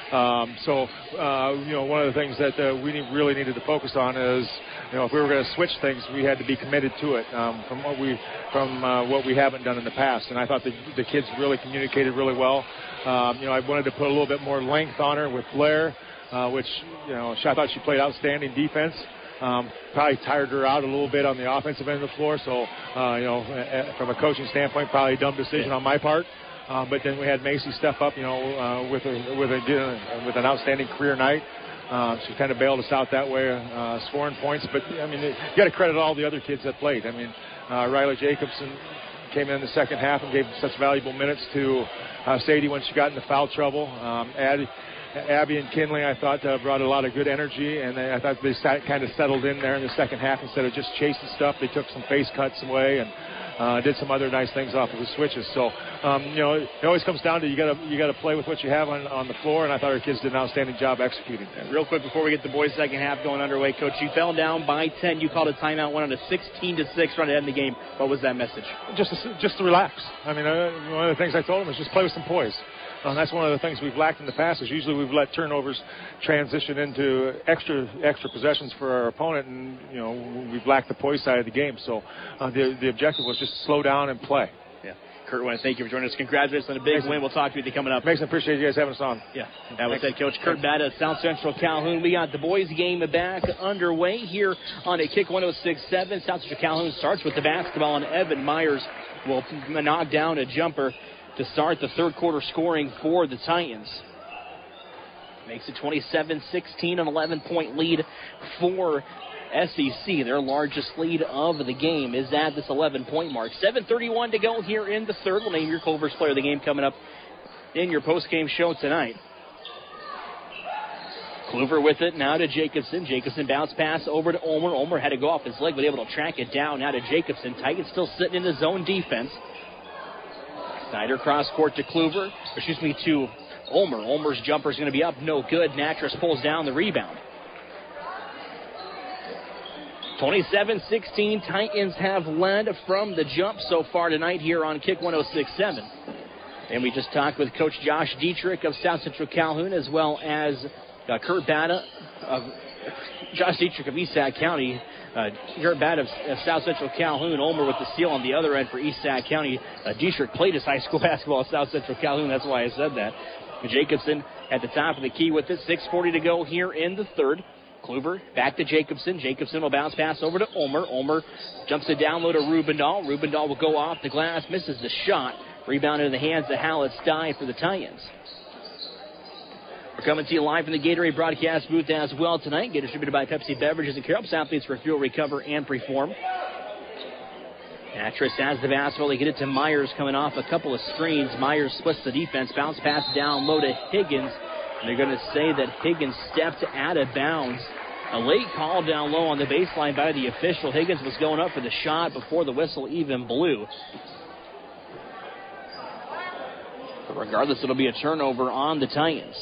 One of the things that we really needed to focus on is, if we were going to switch things, we had to be committed to it from what we haven't done in the past. And I thought the kids really communicated really well. I wanted to put a little bit more length on her with Blair, which I thought she played outstanding defense. Probably tired her out a little bit on the offensive end of the floor. So, from a coaching standpoint, probably a dumb decision on my part. But then we had Macy step up, with an outstanding career night. She kind of bailed us out that way, scoring points. But, you got to credit all the other kids that played. Riley Jacobson came in the second half and gave such valuable minutes to Sadie when she got into foul trouble. Abby and Kinley, I thought, brought a lot of good energy, and I thought they kind of settled in there in the second half instead of just chasing stuff. They took some face cuts away and did some other nice things off of the switches. So, it always comes down to you got to play with what you have on the floor, and I thought our kids did an outstanding job executing. Real quick before we get the boys' second half going underway, Coach, you fell down by 10. You called a timeout, went on a 16-6 run ahead in the game. What was that message? Just to relax. One of the things I told them was just play with some poise. That's one of the things we've lacked in the past is usually we've let turnovers transition into extra possessions for our opponent, and we've lacked the poise side of the game. So the objective was just slow down and play. Yeah. Kurt, I want to thank you for joining us. Congratulations on a big win. We'll talk to you coming up. Mason, appreciate you guys having us on. Yeah. That was head coach Kurt Bada, South Central Calhoun. We got the boys' game back underway here on a Kick 106.7. South Central Calhoun starts with the basketball, and Evan Myers will knock down a jumper to start the third quarter scoring for the Titans. Makes it 27-16, an 11-point lead for SEC. Their largest lead of the game is at this 11-point mark. 7:31 to go here in the third. We'll name your Culver's player of the game coming up in your post-game show tonight. Kluver with it, now to Jacobson. Jacobson bounce pass over to Ulmer. Ulmer had to go off his leg, but able to track it down. Now to Jacobson. Titans still sitting in the zone defense. Snyder cross court to to Ulmer. Ulmer's jumper is going to be up, no good. Natras pulls down the rebound. 27-16, Titans have led from the jump so far tonight here on Kick 106.7. And we just talked with Coach Josh Dietrich of South Central Calhoun, as well as Kurt Bada of Josh Dietrich of East Sac County. Kurt Bada of South Central Calhoun. Ulmer with the steal on the other end for East Sac County. Dietrich played his high school basketball at South Central Calhoun. That's why I said that. Jacobson at the top of the key with it. 6:40 to go here in the third. Kluver back to Jacobson. Jacobson will bounce pass over to Ulmer. Ulmer jumps it down low to Rubendahl. Rubendahl will go off the glass, misses the shot. Rebound in the hands of Hallett Stye for the Titans. We're coming to you live from the Gatorade broadcast booth as well tonight. Get distributed by Pepsi Beverages and Carroll Athletes for fuel, recover, and perform. Natras has the basketball. They get it to Myers coming off a couple of screens. Myers splits the defense. Bounce pass down low to Higgins. And they're going to say that Higgins stepped out of bounds. A late call down low on the baseline by the official. Higgins was going up for the shot before the whistle even blew. But regardless, it'll be a turnover on the Titans.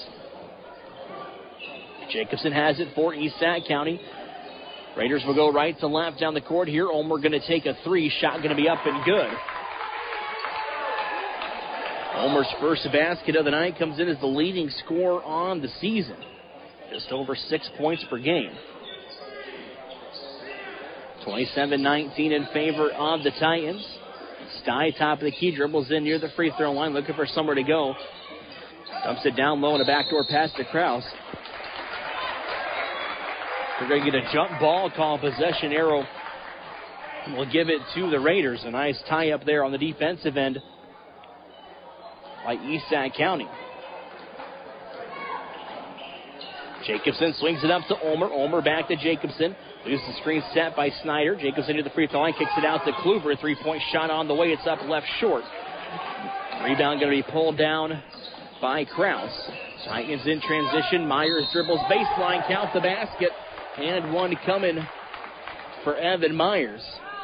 Jacobson has it for East Sac County. Raiders will go right to left down the court here. Ulmer going to take a three. Shot going to be up and good. Ulmer's first basket of the night comes in as the leading scorer on the season. Just over 6 points per game. 27-19 in favor of the Titans. Sty, top of the key, dribbles in near the free throw line, looking for somewhere to go. Dumps it down low in a backdoor pass to Krause. We're going to get a jump ball call, possession arrow. We'll give it to the Raiders. A nice tie up there on the defensive end by East Sac County. Jacobson swings it up to Ulmer. Ulmer back to Jacobson. Loses the screen set by Snyder. Jacobson to the free throw line, kicks it out to Kluver. 3-point shot on the way. It's up left short. Rebound going to be pulled down by Krause. Titans in transition. Myers dribbles baseline, counts the basket, and one coming for Evan Myers.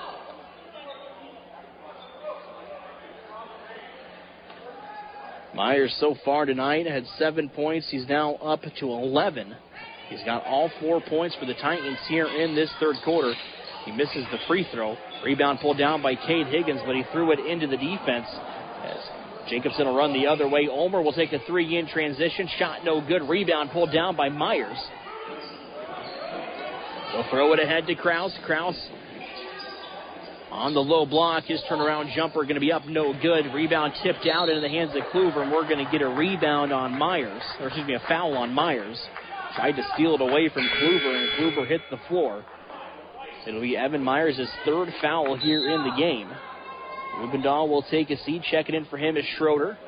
Myers so far tonight had 7 points. He's now up to 11. He's got all 4 points for the Titans here in this third quarter. He misses the free throw. Rebound pulled down by Cade Higgins, but he threw it into the defense. As Jacobson will run the other way. Ulmer will take a three in transition. Shot no good. Rebound pulled down by Myers. They'll throw it ahead to Krause. Krause on the low block. His turnaround jumper going to be up no good. Rebound tipped out into the hands of Kluver, and we're going to get a rebound on Myers. Or excuse me, a foul on Myers. Tried to steal it away from Kluver, and Kluver hit the floor. It'll be Evan Myers' third foul here in the game. Rubendahl will take a seat. Checking in for him is Schroeder.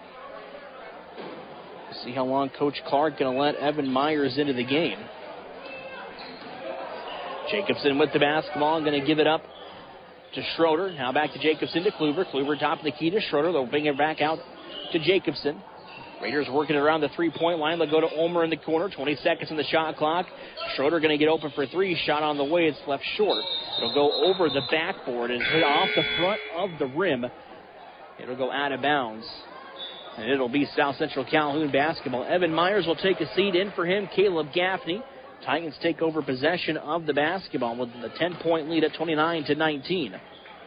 See how long Coach Clark going to let Evan Myers into the game. Jacobson with the basketball. Going to give it up to Schroeder. Now back to Jacobson to Kluver. Kluver top of the key to Schroeder. They'll bring it back out to Jacobson. Raiders working around the three-point line. They'll go to Ulmer in the corner. 20 seconds on the shot clock. Schroeder going to get open for three. Shot on the way. It's left short. It'll go over the backboard and hit off the front of the rim. It'll go out of bounds. And it'll be South Central Calhoun basketball. Evan Myers will take a seat. In for him, Caleb Gaffney. Titans take over possession of the basketball with the 10-point lead at 29-19.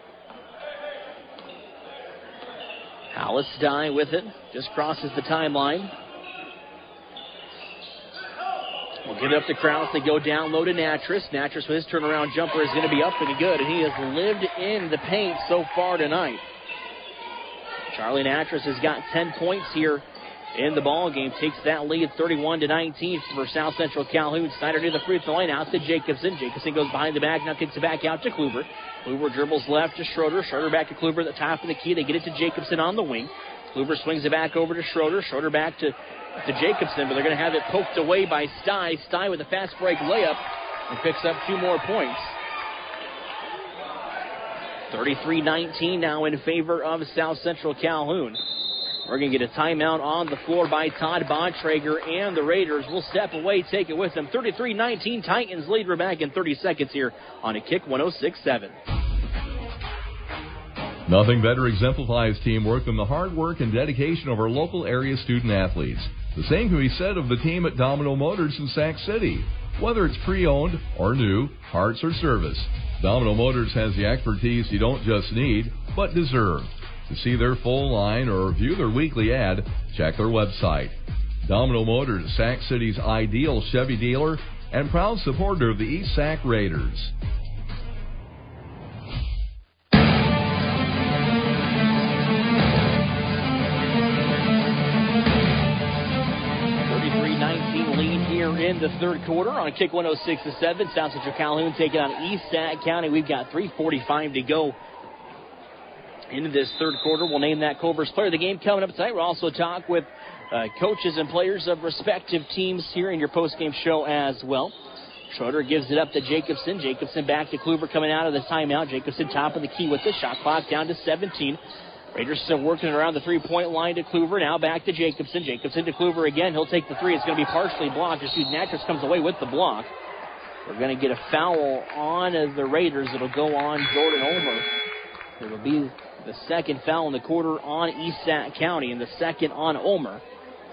Hollis Dye with it. Just crosses the timeline. We'll give it up to Krause. They go down low to Natras. Natras with his turnaround jumper is going to be up and good, and he has lived in the paint so far tonight. Charlie Natras has got 10 points here in the ball game. Takes that lead 31-19 for South Central Calhoun. Snyder near the free throw line. Out to Jacobson. Jacobson goes behind the back. Now kicks it back out to Kluver. Kluver dribbles left to Schroeder. Schroeder back to Kluver at the top of the key. They get it to Jacobson on the wing. Kluver swings it back over to Schroeder. Schroeder back to Jacobson, but they're going to have it poked away by Sty. Sty with a fast break layup and picks up 2 more points. 33-19 now in favor of South Central Calhoun. We're going to get a timeout on the floor by Todd Bontrager, and the Raiders will step away, take it with them. 33-19, Titans lead. We're back in 30 seconds here on a Kick 106.7. Nothing better exemplifies teamwork than the hard work and dedication of our local area student athletes. The same can be said of the team at Domino Motors in Sac City. Whether it's pre-owned or new, parts or service, Domino Motors has the expertise you don't just need, but deserve. To see their full line or view their weekly ad, check their website. Domino Motors, Sac City's ideal Chevy dealer and proud supporter of the East Sac Raiders. 33-19 lead here in the third quarter on a Kick 106.7. South Central Calhoun taking on East Sac County. We've got 3:45 to go into this third quarter. We'll name that Culver's Player of the Game coming up tonight. We'll also talk with coaches and players of respective teams here in your postgame show as well. Schroeder gives it up to Jacobson. Jacobson back to Kluver coming out of the timeout. Jacobson top of the key with the shot clock down to 17. Raiders still working around the three-point line to Kluver. Now back to Jacobson. Jacobson to Kluver again. He'll take the three. It's going to be partially blocked. Just Natras comes away with the block. We're going to get a foul on the Raiders. It'll go on Jordan Ulmer. It'll be the second foul in the quarter on East Sac County and the second on Ulmer.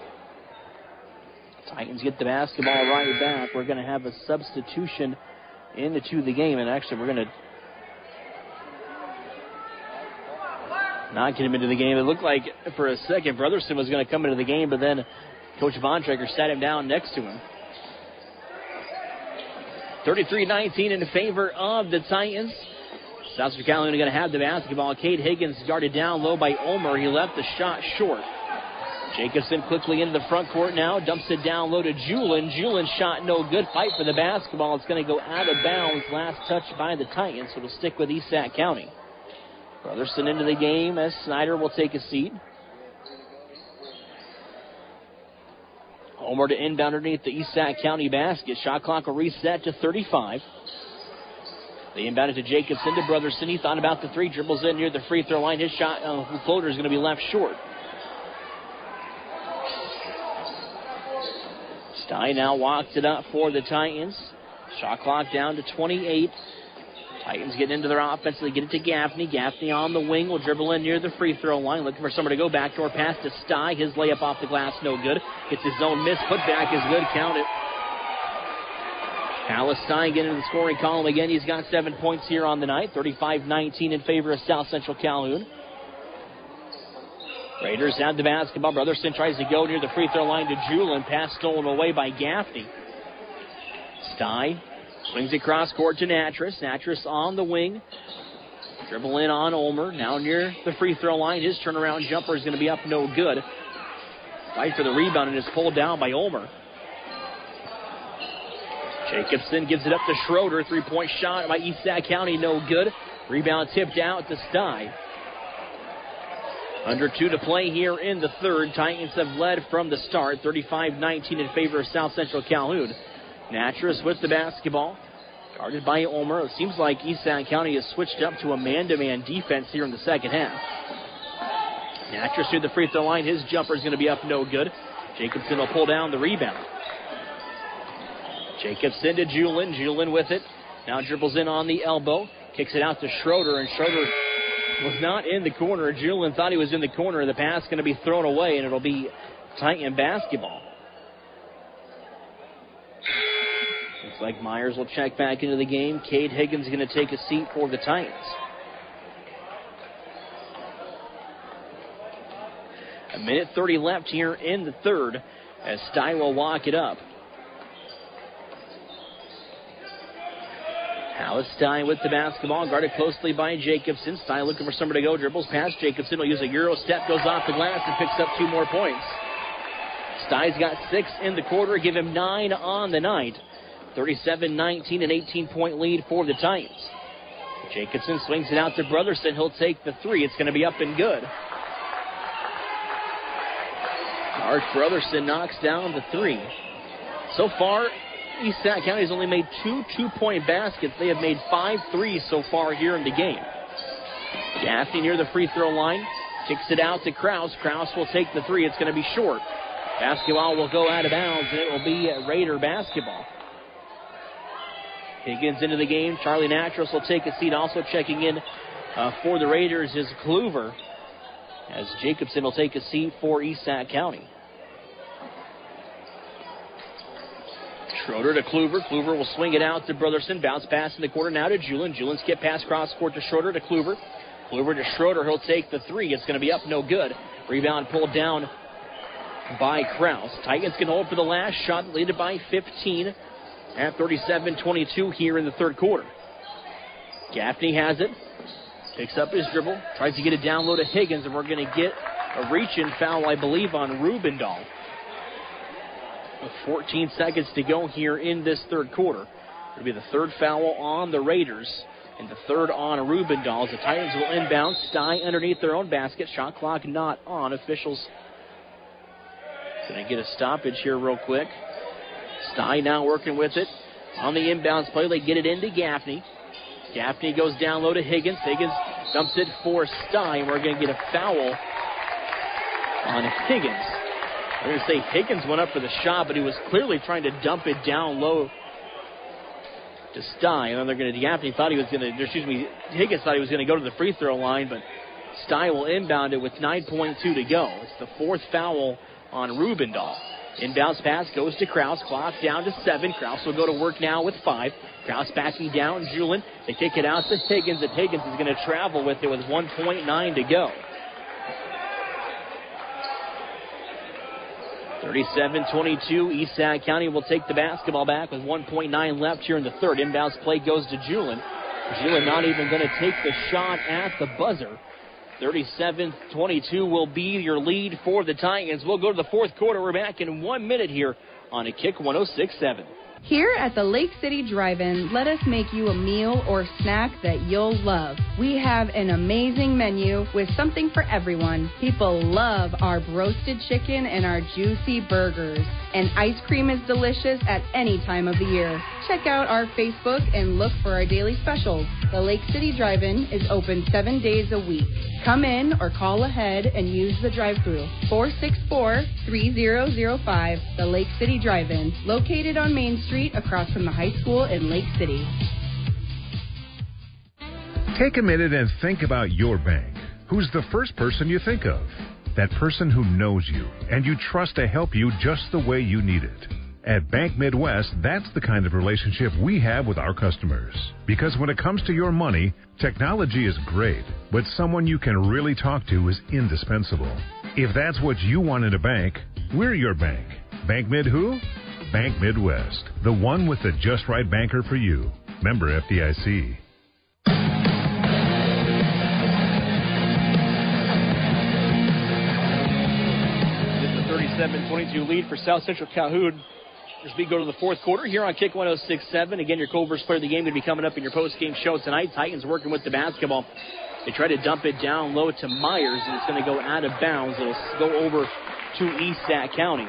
Titans get the basketball right back. We're going to have a substitution into the game, and actually we're going to not get him into the game. It looked like for a second Brotherson was going to come into the game, but then Coach Bontrager sat him down next to him. 33-19 in favor of the Titans. Southside Calhoun going to have the basketball. Cade Higgins guarded down low by Ulmer. He left the shot short. Jacobson quickly into the front court now. Dumps it down low to Julin. Julin's shot no good. Fight for the basketball. It's going to go out of bounds. Last touch by the Titans. So it'll stick with East Sac County. Brotherson into the game as Snyder will take a seat. Ulmer to inbound underneath the East Sac County basket. Shot clock will reset to 35. They inbounded to Jacobson to Brotherson. He thought about the three. Dribbles in near the free throw line. His shot floater is going to be left short. Stein now walks it up for the Titans. Shot clock down to 28. Titans get into their offense. They get it to Gaffney. Gaffney on the wing will dribble in near the free throw line. Looking for somebody to go backdoor pass to Sty. His layup off the glass, no good. Gets his own miss. Put back is good. Count it. Palestine getting into the scoring column again. He's got 7 points here on the night. 35-19 in favor of South Central Calhoun. Raiders have the basketball. Brotherson tries to go near the free throw line to Julin. Pass stolen away by Gaffney. Stein swings across court to Natras. Natras on the wing. Dribble in on Ulmer. Now near the free throw line. His turnaround jumper is going to be up no good. Fight for the rebound and is pulled down by Ulmer. Jacobson gives it up to Schroeder. 3-point shot by East Sac County, no good. Rebound tipped out to Stein. Under 2 to play here in the third. Titans have led from the start. 35-19 in favor of South Central Calhoun. Natras with the basketball. Guarded by Ulmer. It seems like East Sac County has switched up to a man-to-man defense here in the second half. Natras through the free throw line. His jumper is going to be up no good. Jacobson will pull down the rebound. Jacobson to Julin. Julin with it. Now dribbles in on the elbow. Kicks it out to Schroeder, and Schroeder was not in the corner. Julin thought he was in the corner. The pass going to be thrown away, and it'll be Titan basketball. Looks like Myers will check back into the game. Cade Higgins going to take a seat for the Titans. A minute 30 left here in the third as Stein will walk it up. Palestine with the basketball, guarded closely by Jacobson. Stein looking for somebody to go, dribbles past Jacobson. He'll use a Euro step, goes off the glass, and picks up 2 more points. Stein's got 6 in the quarter, give him 9 on the night. 37-19, an 18-point lead for the Titans. Jacobson swings it out to Brotherson. He'll take the 3. It's going to be up and good. Mark Brotherson knocks down the 3. So far, East Sac County has only made 2 two-point baskets. They have made 5 threes so far here in the game. Gaffney near the free throw line. Kicks it out to Kraus. Kraus will take the 3. It's going to be short. Basketball will go out of bounds, and it will be Raider basketball. Higgins into the game. Charlie Natras will take a seat. Also checking in for the Raiders is Kluver, as Jacobson will take a seat for East Sac County. Schroeder to Kluver. Kluver will swing it out to Brotherson. Bounce pass in the corner now to Julin. Julin skip pass cross court to Schroeder to Kluver. Kluver to Schroeder. He'll take the 3. It's going to be up no good. Rebound pulled down by Kraus. Titans can hold for the last shot, leaded by 15 at 37-22 here in the third quarter. Gaffney has it. Picks up his dribble. Tries to get it down low to Higgins, and we're going to get a reach-in foul, I believe, on Rubendahl. With 14 seconds to go here in this third quarter. It'll be the third foul on the Raiders and the third on Rubendahl. The Titans will inbound. Stein underneath their own basket. Shot clock not on. Officials going to get a stoppage here real quick. Stein now working with it. On the inbounds play, they get it into Gaffney. Gaffney goes down low to Higgins. Higgins dumps it for Stein. We're going to get a foul on Higgins. I'm going to say Higgins went up for the shot, but he was clearly trying to dump it down low to Stein. And they're going to, Gaffney thought he was going to, Higgins thought he was going to go to the free throw line, but Stein will inbound it with 9.2 to go. It's the 4th foul on Rubendahl. Inbounds pass goes to Kraus. Clock down to 7. Kraus will go to work now with 5. Kraus backing down. Julin. They kick it out to Higgins, and Higgins is going to travel with it with 1.9 to go. 37-22. East Sac County will take the basketball back with 1.9 left here in the third. Inbounds play goes to Julin. Julin not even going to take the shot at the buzzer. 37-22 will be your lead for the Titans. We'll go to the fourth quarter. We're back in 1 minute here on a Kick 106.7. Here at the Lake City Drive-In, let us make you a meal or snack that you'll love. We have an amazing menu with something for everyone. People love our roasted chicken and our juicy burgers. And ice cream is delicious at any time of the year. Check out our Facebook and look for our daily specials. The Lake City Drive-In is open 7 days a week. Come in or call ahead and use the drive-thru. 464-3005, the Lake City Drive-In, located on Main Street across from the high school in Lake City. Take a minute and think about your bank. Who's the first person you think of? That person who knows you and you trust to help you just the way you need it. At Bank Midwest, that's the kind of relationship we have with our customers. Because when it comes to your money, technology is great, but someone you can really talk to is indispensable. If that's what you want in a bank, we're your bank. Bank Mid who? Bank Midwest, the one with the just right banker for you. Member FDIC. It's a 37-22 lead for South Central Calhoun as we go to the fourth quarter here on Kick 106.7. Again, your Culver's player of the game going to be coming up in your post-game show tonight. Titans working with the basketball. They try to dump it down low to Myers, and it's going to go out of bounds. It'll go over to East Sac County.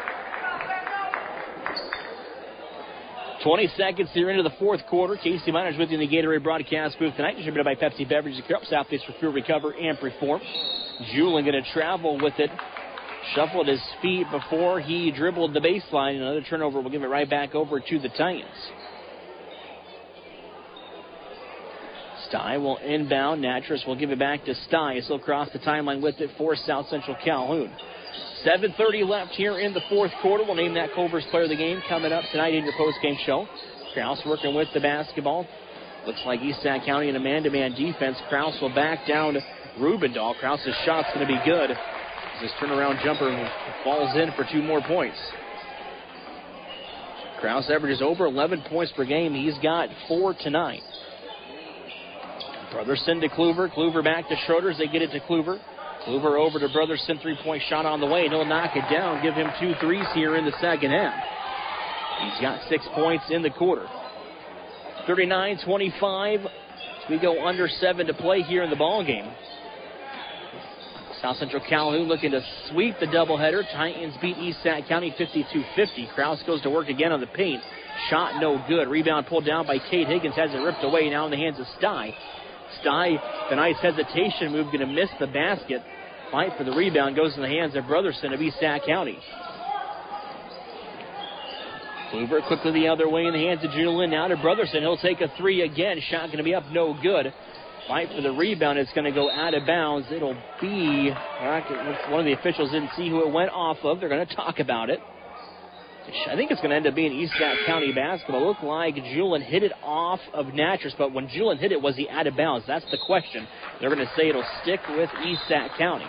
20 seconds here into the fourth quarter. Casey Miners with you in the Gatorade broadcast booth tonight, distributed by Pepsi Beverages Europe, Southeast for Fuel, Recover, and Perform. Julin going to travel with it. Shuffled his feet before he dribbled the baseline. Another turnover will give it right back over to the Titans. Sty will inbound. Natras will give it back to Sty. He'll cross the timeline with it for South Central Calhoun. 7:30 left here in the fourth quarter. We'll name that Culver's player of the game coming up tonight in your post-game show. Kraus working with the basketball. Looks like East Sac County in a man-to-man defense. Kraus will back down Rubendahl. Kraus's shot's going to be good. This turnaround jumper falls in for 2 more points. Kraus averages over 11 points per game. He's got 4 tonight. Brotherson to Kluver. Kluver back to Schroeder. They get it to Kluver. Kluver over to Brotherson. 3-point shot on the way, and he'll knock it down. Give him 2 threes here in the second half. He's got 6 points in the quarter. 39-25. We go under 7 to play here in the ball game. South Central Calhoun looking to sweep the doubleheader. Titans beat East Sac County 52-50. Kraus goes to work again on the paint. Shot no good. Rebound pulled down by Cade Higgins. Has it ripped away now in the hands of Sty. Sty, the nice hesitation move, going to miss the basket. Fight for the rebound goes in the hands of Brotherson of East Sac County. Kluver quickly the other way in the hands of Julin. Now to Brotherson. He'll take a 3 again. Shot going to be up no good. Fight for the rebound. It's going to go out of bounds. It'll be, one of the officials didn't see who it went off of. They're going to talk about it. I think it's going to end up being East Sac County basketball. Looked like Julin hit it off of Natras, but when Julin hit it, was he out of bounds? That's the question. They're going to say it'll stick with East Sac County.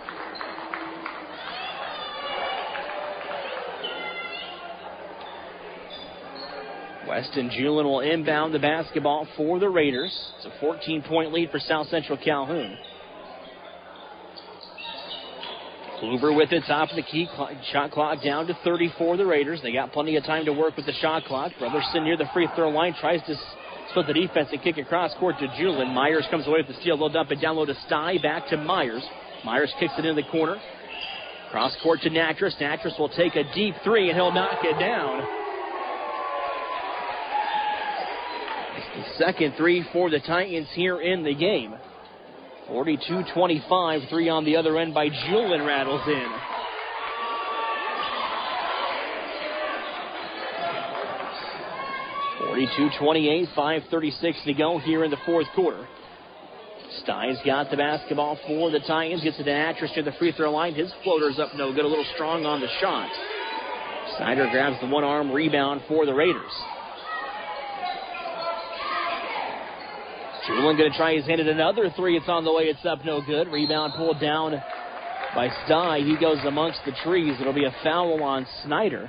Weston Julin will inbound the basketball for the Raiders. It's a 14-point lead for South Central Calhoun. Kluver with it, top of the key. Shot clock down to 30 for the Raiders. They got plenty of time to work with the shot clock. Brotherson near the free throw line. Tries to split the defense and kick across court to Julin. Myers comes away with the steal. They'll dump it down low to Sty. Back to Myers. Myers kicks it in the corner. Cross court to Natras. Natras will take a deep 3 and he'll knock it down. The second 3 for the Titans here in the game. 42-25, 3 on the other end by Julin rattles in. (42-28), 5:36 to go here in the fourth quarter. Stein's got the basketball for the Titans. Gets it to Natras to the free throw line. His floater's up no good. A little strong on the shot. Snyder grabs the one-arm rebound for the Raiders. Julin going to try his hand at another 3. It's on the way. It's up no good. Rebound pulled down by Sty. He goes amongst the trees. It'll be a foul on Snyder.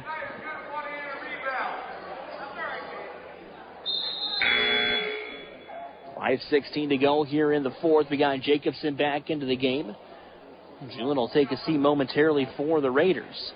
5:16 to go here in the fourth. We got Jacobson back into the game. Jalen will take a seat momentarily for the Raiders.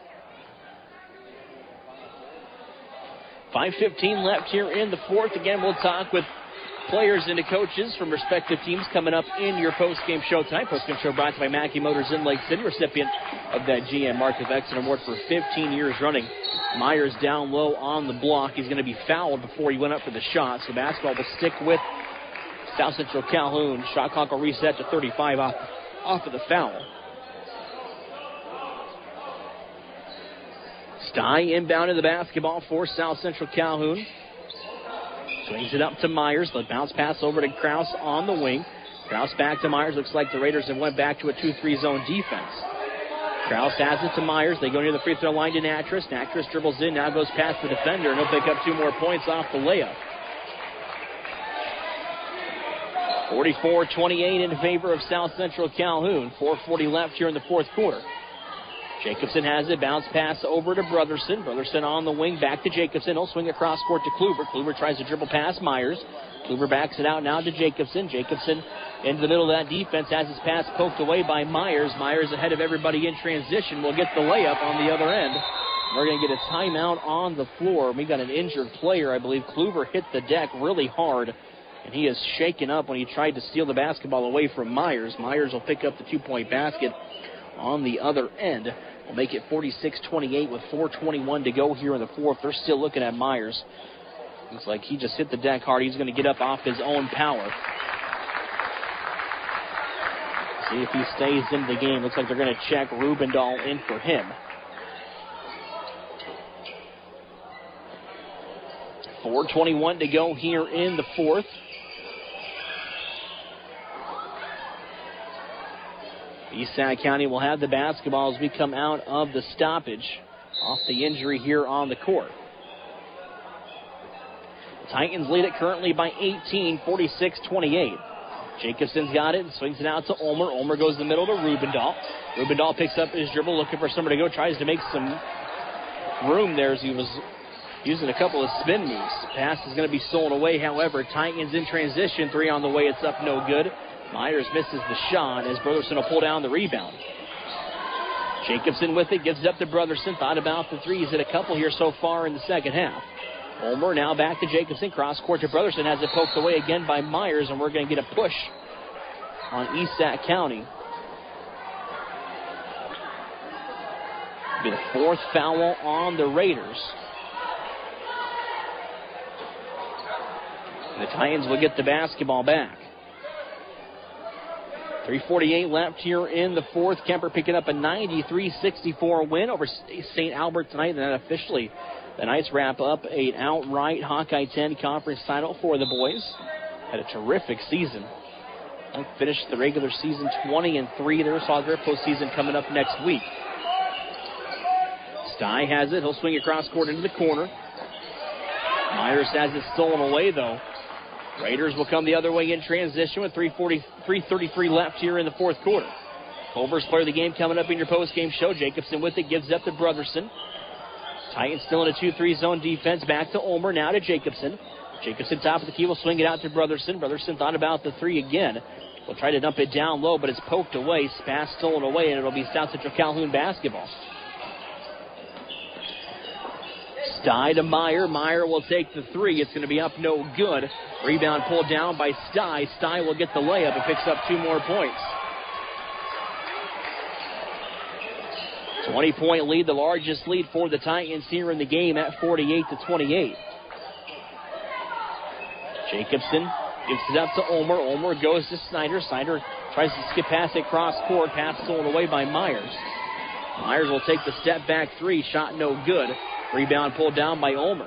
5:15 left here in the fourth. Again, we'll talk with players and the coaches from respective teams coming up in your post-game show tonight. Post-game show brought to you by Mackey Motors in Lake City, recipient of that GM Mark of Excellence Award for 15 years running. Myers down low on the block. He's going to be fouled before he went up for the shot, so basketball will stick with South Central Calhoun. Shot clock will reset to 35 off of the foul. Sty inbound in the basketball for South Central Calhoun. Swings it up to Myers. The bounce pass over to Krause on the wing. Krause back to Myers. Looks like the Raiders have went back to a 2-3 zone defense. Krause has it to Myers. They go near the free throw line to Natras. Natras dribbles in, now goes past the defender, and he'll pick up 2 more points off the layup. 44-28 in favor of South Central Calhoun. 4:40 left here in the fourth quarter. Jacobson has it. Bounce pass over to Brotherson. Brotherson on the wing. Back to Jacobson. He'll swing across court to Kluber. Kluber tries to dribble past Myers. Kluber backs it out now to Jacobson. Jacobson into the middle of that defense. Has his pass poked away by Myers. Myers ahead of everybody in transition. Will get the layup on the other end. We're going to get a timeout on the floor. We got an injured player, I believe. Kluber hit the deck really hard, and he is shaken up when he tried to steal the basketball away from Myers. Myers will pick up the 2-point basket on the other end. We'll make it 46-28 with 4:21 to go here in the fourth. They're still looking at Myers. Looks like he just hit the deck hard. He's going to get up off his own power. See if he stays in the game. Looks like they're going to check Rubendahl in for him. 4:21 to go here in the fourth. East Sac County will have the basketball as we come out of the stoppage off the injury here on the court. The Titans lead it currently by 18, 46-28. Jacobson's got it and swings it out to Ulmer. Ulmer goes the middle to Rubendahl. Rubendahl picks up his dribble, looking for somewhere to go, tries to make some room there as he was using a couple of spin moves. Pass is going to be stolen away, however. Titans in transition, 3 on the way, it's up, no good. Myers misses the shot as Brotherson will pull down the rebound. Jacobson with it, gives it up to Brotherson. Thought about the 3. He's hit a couple here so far in the second half. Ulmer now back to Jacobson. Cross court to Brotherson. Has it poked away again by Myers, and we're going to get a push on East Sac County. It'll be the 4th foul on the Raiders. The Titans will get the basketball back. 3:48 left here in the fourth. Kemper picking up a 93-64 win over St. Albert tonight. And then officially the Knights wrap up an outright Hawkeye 10 conference title for the boys. Had a terrific season. Finished the regular season 20-3. Their postseason coming up next week. Sty has it. He'll swing across court into the corner. Myers has it stolen away, though. Raiders will come the other way in transition with 3:33 left here in the fourth quarter. Culver's player of the game coming up in your post-game show. Jacobson with it, gives it up to Brotherson. Titans still in a 2-3 zone defense. Back to Ulmer, now to Jacobson. Jacobson top of the key will swing it out to Brotherson. Brotherson thought about the 3 again. Will try to dump it down low, but it's poked away. Pass stolen away, and it'll be South Central Calhoun basketball. Sty to Meyer. Meyer will take the 3. It's going to be up no good. Rebound pulled down by Sty. Sty will get the layup and picks up 2 more points. 20-point lead, the largest lead for the Titans here in the game at 48-28. Jacobson gives it up to Ulmer. Ulmer goes to Snyder. Snyder tries to skip past it cross court. Pass stolen away by Myers. Myers will take the step back 3. Shot no good. Rebound pulled down by Ulmer.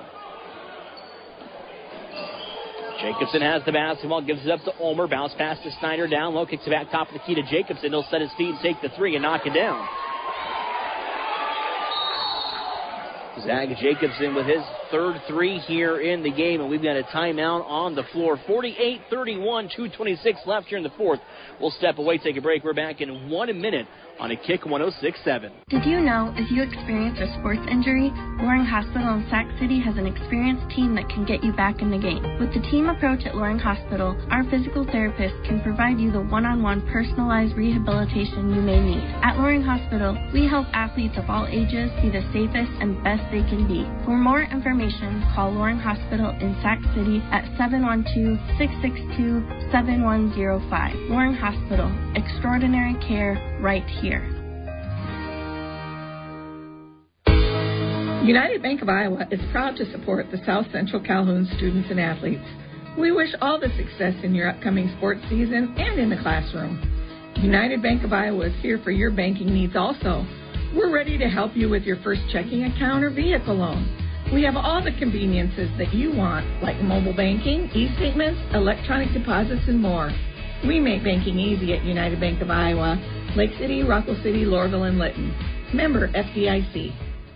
Jacobson has the basketball, gives it up to Ulmer. Bounce pass to Snyder, down low, kicks it back top of the key to Jacobson. He'll set his feet and take the 3 and knock it down. Zach Jacobson with his third three here in the game, and we've got a timeout on the floor. 48-31, 2:26 left here in the fourth. We'll step away, take a break. We're back in 1 minute on a Kick 106.7. Did you know if you experience a sports injury, Loring Hospital in Sac City has an experienced team that can get you back in the game. With the team approach at Loring Hospital, our physical therapist can provide you the one-on-one personalized rehabilitation you may need. At Loring Hospital, we help athletes of all ages be the safest and best they can be. For more information, call Loring Hospital in Sac City at 712-662-7105. Loring Hospital, extraordinary care right here. United Bank of Iowa is proud to support the South Central Calhoun students and athletes. We wish all the success in your upcoming sports season and in the classroom. United Bank of Iowa is here for your banking needs also. We're ready to help you with your first checking account or vehicle loan. We have all the conveniences that you want, like mobile banking, e-statements, electronic deposits, and more. We make banking easy at United Bank of Iowa, Lake City, Rockwell City, Lorville, and Lytton. Member FDIC.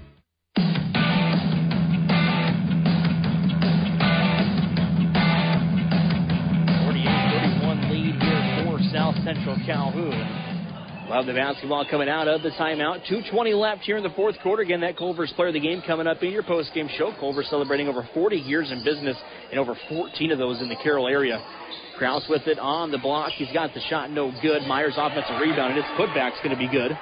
48-31 lead here for South Central Calhoun. We'll have the basketball coming out of the timeout. 2:20 left here in the fourth quarter. Again, that Culver's Player of the Game coming up in your postgame show. Culver celebrating over 40 years in business and over 14 of those in the Carroll area. Kraus with it on the block. He's got the shot, no good. Myers offensive rebound, and his putback's going to be good.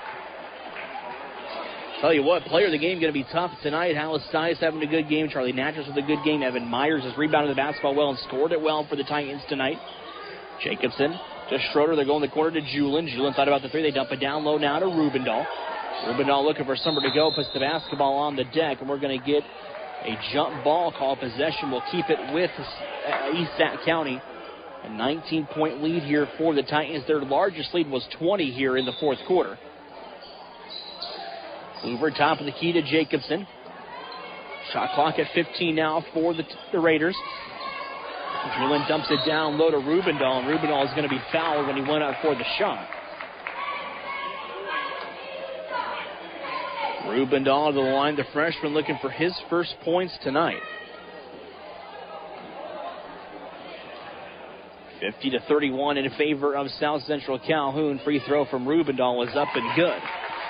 Tell you what, player of the game going to be tough tonight. Hallis Stice having a good game. Charlie Natchez with a good game. Evan Myers has rebounded the basketball well and scored it well for the Titans tonight. Jacobson to Schroeder. They're going the corner to Julin. Julin thought about the three. They dump it down low now to Rubendahl. Rubendahl looking for somewhere to go. Puts the basketball on the deck, and we're going to get a jump ball call. Possession will keep it with East Sac County. A 19-point lead here for the Titans. Their largest lead was 20 here in the fourth quarter. Kluver top of the key to Jacobson. Shot clock at 15 now for the Raiders. Julin dumps it down low to Rubendahl, and Rubendahl is going to be fouled when he went up for the shot. Rubendahl to the line, the freshman looking for his first points tonight. 50-31 in favor of South Central Calhoun. Free throw from Rubendahl was up and good.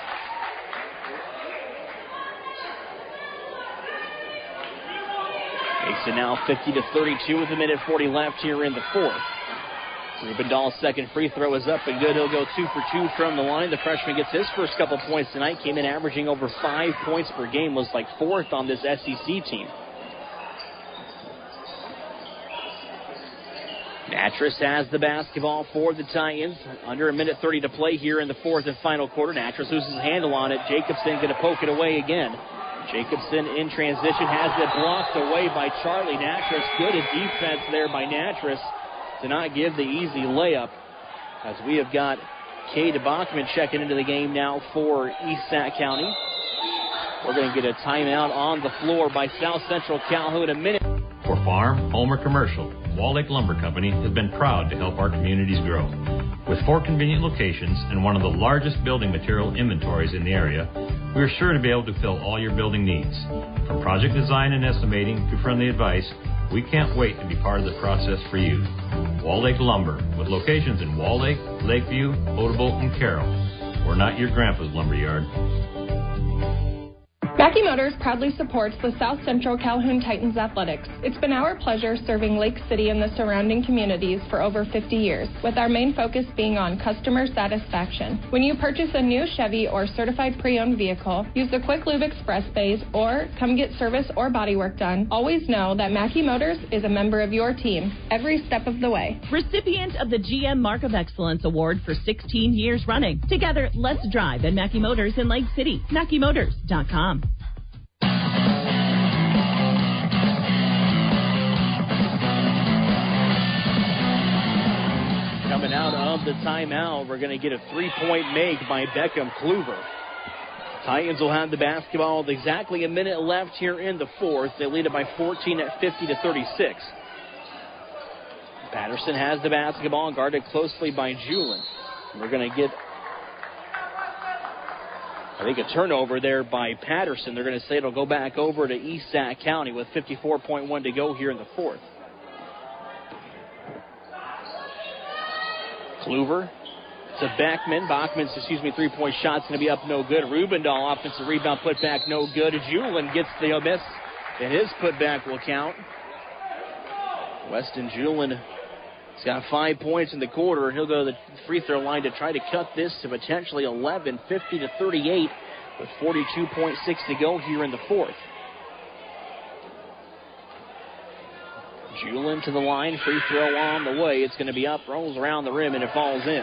Makes it now 50-32 with a minute 40 left here in the fourth. Rubendahl's second free throw is up and good. He'll go 2 for 2 from the line. The freshman gets his first couple points tonight. Came in averaging over 5 points per game. Was like fourth on this SEC team. Natchez has the basketball for the Titans. Under a minute 30 to play here in the fourth and final quarter. Natchez loses his handle on it. Jacobson going to poke it away again. Jacobson in transition has it blocked away by Charlie Natchez. Good defense there by Natchez to not give the easy layup. As we have got Cade Bachman checking into the game now for East Sac County. We're going to get a timeout on the floor by South Central Calhoun. A minute. For farm, home, or commercial, Wall Lake Lumber Company has been proud to help our communities grow. With 4 convenient locations and one of the largest building material inventories in the area, we are sure to be able to fill all your building needs. From project design and estimating to friendly advice, we can't wait to be part of the process for you. Wall Lake Lumber, with locations in Wall Lake, Lakeview, Odebolt, and Carroll. We're not your grandpa's lumberyard. Mackey Motors proudly supports the South Central Calhoun Titans athletics. It's been our pleasure serving Lake City and the surrounding communities for over 50 years, with our main focus being on customer satisfaction. When you purchase a new Chevy or certified pre-owned vehicle, use the Quick Lube Express bays or come get service or body work done, always know that Mackey Motors is a member of your team every step of the way. Recipient of the GM Mark of Excellence Award for 16 years running. Together, let's drive at Mackey Motors in Lake City. MackeyMotors.com. Coming out of the timeout, we're going to get a three-point make by Beckham Kluver. Titans will have the basketball with exactly a minute left here in the fourth. They lead it by 14 at 50-36. Patterson has the basketball, guarded closely by Julin. We're going to get I think a turnover there by Patterson. They're going to say it'll go back over to East Sac County with 54.1 to go here in the fourth. Kluver to Bachman's, 3-point shot's going to be up no good. Rubendahl, offensive rebound, put back no good. Julin gets the miss, and his putback will count. Weston Julin has got 5 points in the quarter. He'll go to the free throw line to try to cut this to potentially 11, 50-38, with 42.6 to go here in the fourth. Julin to the line, free throw on the way. It's going to be up, rolls around the rim, and it falls in.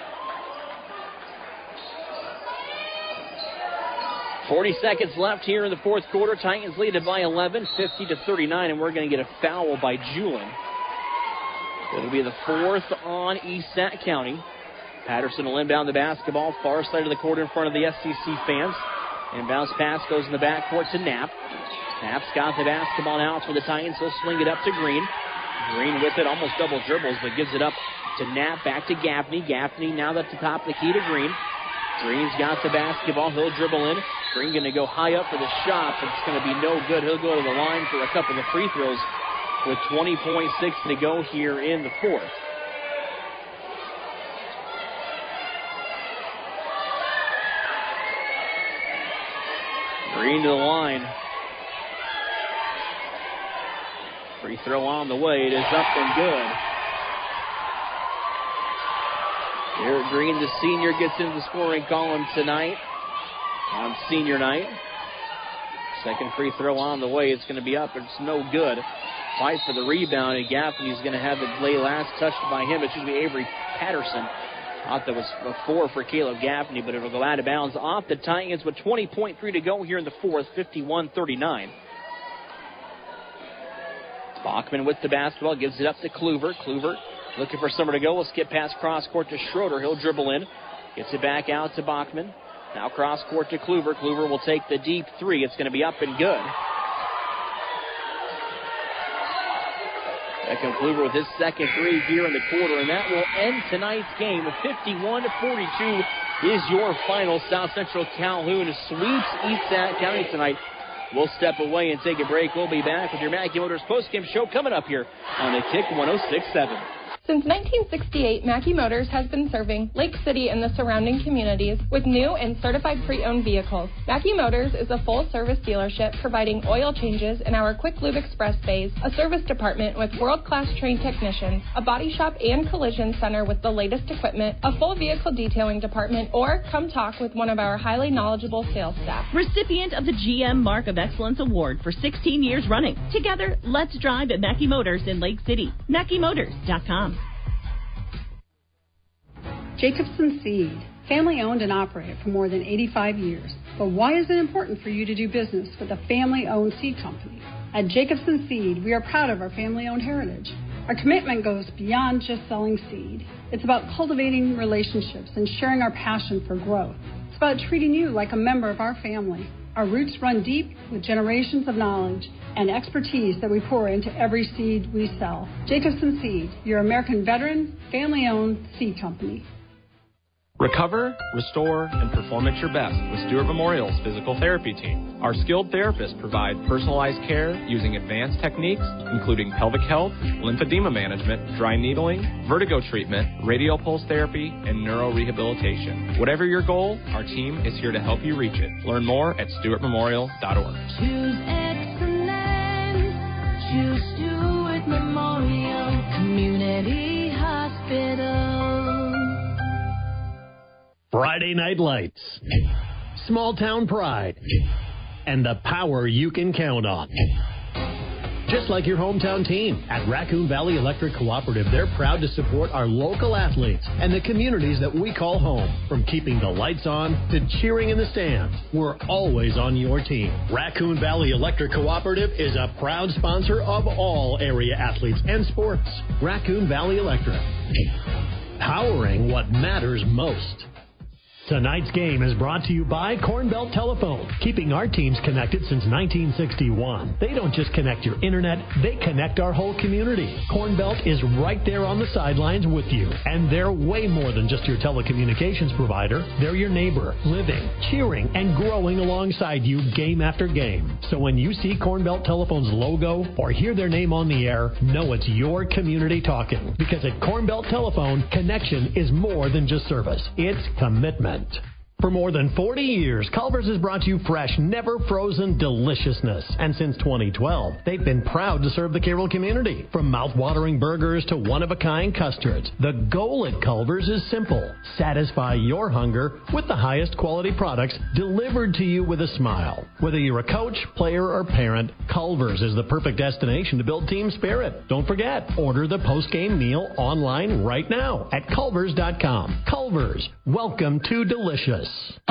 40 seconds left here in the fourth quarter. Titans lead it by 11, 50-39, and we're going to get a foul by Julin. It'll be the fourth on East Sac County. Patterson will inbound the basketball, far side of the court in front of the SCC fans. Inbounds pass goes in the backcourt to Knapp. Knapp's got the basketball now for the Titans. He'll swing it up to Green. Green with it, almost double dribbles, but gives it up to Knapp, back to Gaffney. Gaffney now at the top of the key to Green. Green's got the basketball. He'll dribble in. Green going to go high up for the shot, but it's going to be no good. He'll go to the line for a couple of free throws with 20.6 to go here in the fourth. Green to the line. Free throw on the way. It is up and good. Garrett Green, the senior, gets into the scoring column tonight on senior night. Second free throw on the way. It's going to be up. It's no good. Fight for the rebound, and Gaffney's going to have the lay last touched by him. It's going to be Avery Patterson. Thought that was a 4 for Caleb Gaffney, but it'll go out of bounds off the Titans with 20.3 to go here in the fourth, 51-39. Bachman with the basketball, gives it up to Kluver. Kluver looking for somewhere to go. We'll skip past cross court to Schroeder. He'll dribble in. Gets it back out to Bachman. Now cross court to Kluver. Kluver will take the deep three. It's going to be up and good. Beckham Kluver with his second three here in the quarter, and that will end tonight's game. 51-42 is your final. South Central Calhoun sweeps East Sac County tonight. We'll step away and take a break. We'll be back with your Mackey Motors postgame show coming up here on the Kick 106.7. Since 1968, Mackey Motors has been serving Lake City and the surrounding communities with new and certified pre-owned vehicles. Mackey Motors is a full-service dealership providing oil changes in our Quick Lube Express bays, a service department with world-class trained technicians, a body shop and collision center with the latest equipment, a full vehicle detailing department, or come talk with one of our highly knowledgeable sales staff. Recipient of the GM Mark of Excellence Award for 16 years running. Together, let's drive at Mackey Motors in Lake City. MackeyMotors.com. Jacobson Seed, family owned and operated for more than 85 years. But why is it important for you to do business with a family-owned seed company? At Jacobson Seed, we are proud of our family-owned heritage. Our commitment goes beyond just selling seed. It's about cultivating relationships and sharing our passion for growth. It's about treating you like a member of our family. Our roots run deep with generations of knowledge and expertise that we pour into every seed we sell. Jacobson Seed, your American veteran, family-owned seed company. Recover, restore, and perform at your best with Stewart Memorial's physical therapy team. Our skilled therapists provide personalized care using advanced techniques, including pelvic health, lymphedema management, dry needling, vertigo treatment, radial pulse therapy, and neurorehabilitation. Whatever your goal, our team is here to help you reach it. Learn more at stewartmemorial.org. Choose excellence. Choose Stewart Memorial Community Hospital. Friday Night Lights, small town pride, and the power you can count on. Just like your hometown team, at Raccoon Valley Electric Cooperative, they're proud to support our local athletes and the communities that we call home. From keeping the lights on to cheering in the stands, we're always on your team. Raccoon Valley Electric Cooperative is a proud sponsor of all area athletes and sports. Raccoon Valley Electric, powering what matters most. Tonight's game is brought to you by Cornbelt Telephone, keeping our teams connected since 1961. They don't just connect your internet, they connect our whole community. Cornbelt is right there on the sidelines with you, and they're way more than just your telecommunications provider. They're your neighbor, living, cheering, and growing alongside you game after game. So when you see Cornbelt Telephone's logo or hear their name on the air, know it's your community talking. Because at Cornbelt Telephone, connection is more than just service. It's commitment. For more than 40 years, Culver's has brought you fresh, never frozen deliciousness. And since 2012, they've been proud to serve the Carroll community. From mouth-watering burgers to one-of-a-kind custards, the goal at Culver's is simple. Satisfy your hunger with the highest quality products delivered to you with a smile. Whether you're a coach, player, or parent, Culver's is the perfect destination to build team spirit. Don't forget, order the post-game meal online right now at culvers.com. Culver's, welcome to delicious. It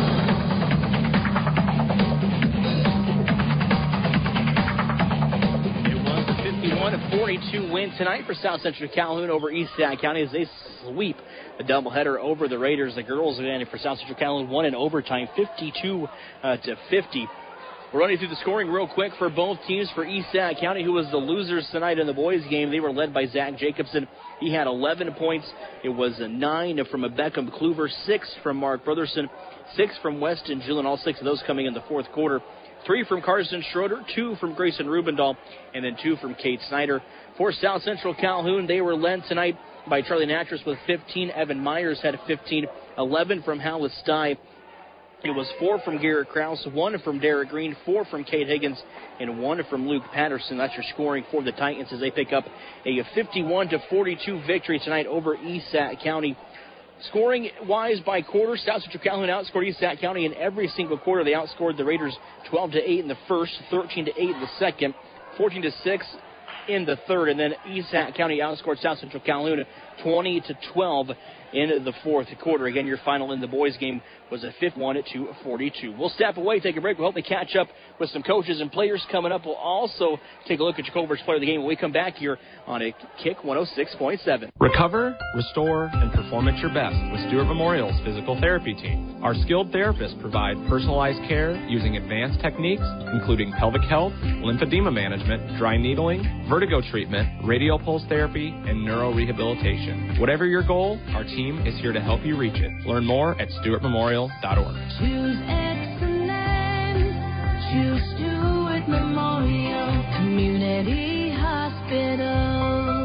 was a 51-42 win tonight for South Central Calhoun over East Sac County as they sweep the doubleheader over the Raiders. The girls again for South Central Calhoun won in overtime, 52-50. We're running through the scoring real quick for both teams. For East Sac County, who was the losers tonight in the boys' game, they were led by Zach Jacobson. He had 11 points. It was 9 from Beckham Kluver, 6 from Mark Brotherson, 6 from Weston Gillen, all 6 of those coming in the fourth quarter. 3 from Carson Schroeder, 2 from Grayson Rubendahl, and then 2 from Kate Snyder. For South Central Calhoun, they were led tonight by Charlie Natras with 15. Evan Myers had 15, 11 from Howlett Stye. It was 4 from Garrett Krause, 1 from Derek Green, 4 from Kate Higgins, and 1 from Luke Patterson. That's your scoring for the Titans as they pick up a 51-42 victory tonight over East Sac County. Scoring-wise by quarter, South Central Calhoun outscored East Sac County in every single quarter. They outscored the Raiders 12-8 in the first, 13-8 in the second, 14-6 in the third, and then East Sac County outscored South Central Calhoun 20-12 in the fourth quarter. Again, your final in the boys' game was a 51-42. We'll step away, take a break. We'll hopefully catch up with some coaches and players coming up. We'll also take a look at your Culver's player of the game when we come back here on a Kick 106.7. Recover, restore, and perform at your best with Stewart Memorial's physical therapy team. Our skilled therapists provide personalized care using advanced techniques, including pelvic health, lymphedema management, dry needling, vertigo treatment, radial pulse therapy, and neurorehabilitation. Whatever your goal, our team is here to help you reach it. Learn more at stewartmemorial.org. Choose excellence. Choose Stewart Memorial Community Hospital.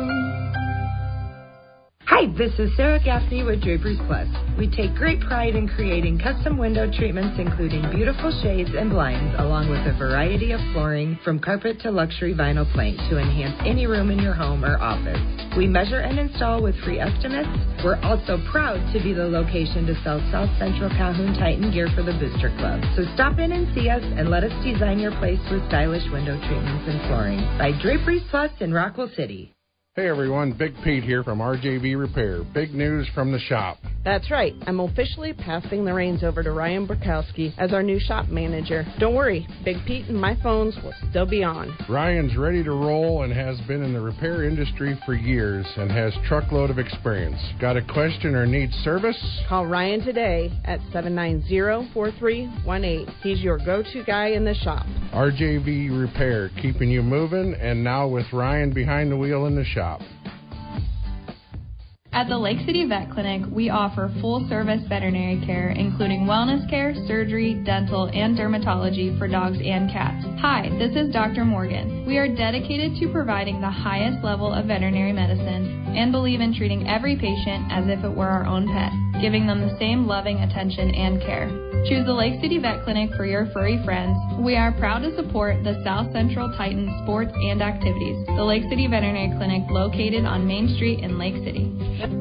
Hi, this is Sarah Gaffney with Draperies Plus. We take great pride in creating custom window treatments, including beautiful shades and blinds, along with a variety of flooring from carpet to luxury vinyl plank to enhance any room in your home or office. We measure and install with free estimates. We're also proud to be the location to sell South Central Calhoun Titan gear for the Booster Club. So stop in and see us and let us design your place with stylish window treatments and flooring by Draperies Plus in Rockwell City. Hey everyone, Big Pete here from RJV Repair. Big news from the shop. That's right. I'm officially passing the reins over to Ryan Burkowski as our new shop manager. Don't worry, Big Pete and my phones will still be on. Ryan's ready to roll and has been in the repair industry for years and has truckload of experience. Got a question or need service? Call Ryan today at 790-4318. He's your go-to guy in the shop. RJV Repair, keeping you moving, and now with Ryan behind the wheel in the shop. At the Lake City Vet Clinic, we offer full-service veterinary care, including wellness care, surgery, dental, and dermatology for dogs and cats. Hi, this is Dr. Morgan. We are dedicated to providing the highest level of veterinary medicine and believe in treating every patient as if it were our own pet, giving them the same loving attention and care. Choose the Lake City Vet Clinic for your furry friends. We are proud to support the South Central Titans sports and activities. The Lake City Veterinary Clinic located on Main Street in Lake City.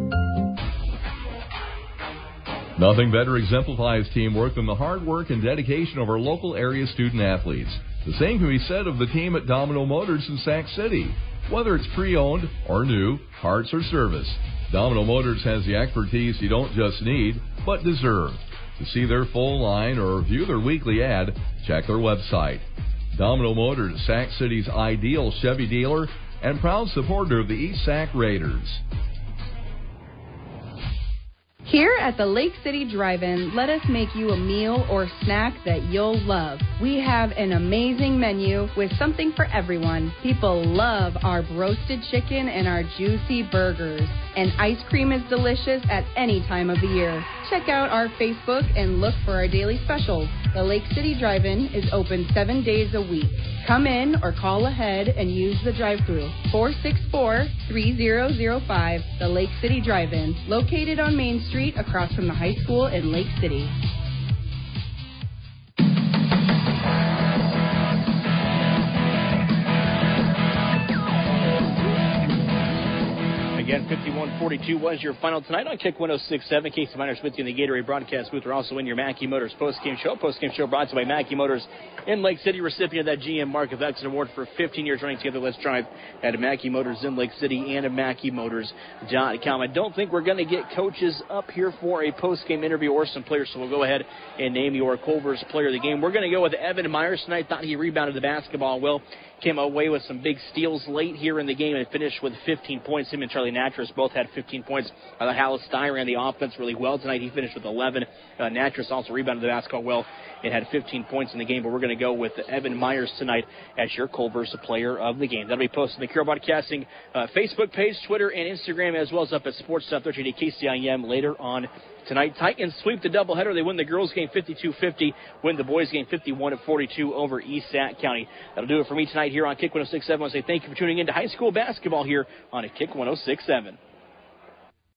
Nothing better exemplifies teamwork than the hard work and dedication of our local area student athletes. The same can be said of the team at Domino Motors in Sac City. Whether it's pre-owned or new, parts or service, Domino Motors has the expertise you don't just need, but deserve. To see their full line or view their weekly ad, check their website. Domino Motors, Sac City's ideal Chevy dealer and proud supporter of the East Sac Raiders. Here at the Lake City Drive-In, let us make you a meal or snack that you'll love. We have an amazing menu with something for everyone. People love our roasted chicken and our juicy burgers. And ice cream is delicious at any time of the year. Check out our Facebook and look for our daily specials. The Lake City Drive-In is open 7 days a week. Come in or call ahead and use the drive-thru. 464-3005, the Lake City Drive-In, located on Main Street across from the high school in Lake City. Again, 51-42 was your final tonight on Kick 106.7. Casey Miners with you in the Gatorade broadcast booth. We're also in your Mackey Motors postgame show. Postgame show brought to you by Mackey Motors in Lake City, recipient of that GM Mark of Excellence Award for 15 years running together. Let's drive at Mackey Motors in Lake City and at MackeyMotors.com. I don't think we're going to get coaches up here for a postgame interview or some players, so we'll go ahead and name your Culver's player of the game. We're going to go with Evan Myers tonight. Thought he rebounded the basketball well. Came away with some big steals late here in the game and finished with 15 points. Him and Charlie Natras both had 15 points. Hollis Stein ran the offense really well tonight. He finished with 11. Natras also rebounded the basketball well and had 15 points in the game. But we're going to go with Evan Myers tonight as your Culver's player of the game. That'll be posted on the Carroll Broadcasting Facebook page, Twitter, and Instagram, as well as up at Sports.13 KCIM later on tonight. Titans sweep the doubleheader. They win the girls game 52-50, win the boys game 51-42 over East Sac County. That'll do it for me tonight here on Kick 106.7. I want to say thank you for tuning in to high school basketball here on Kick 106.7.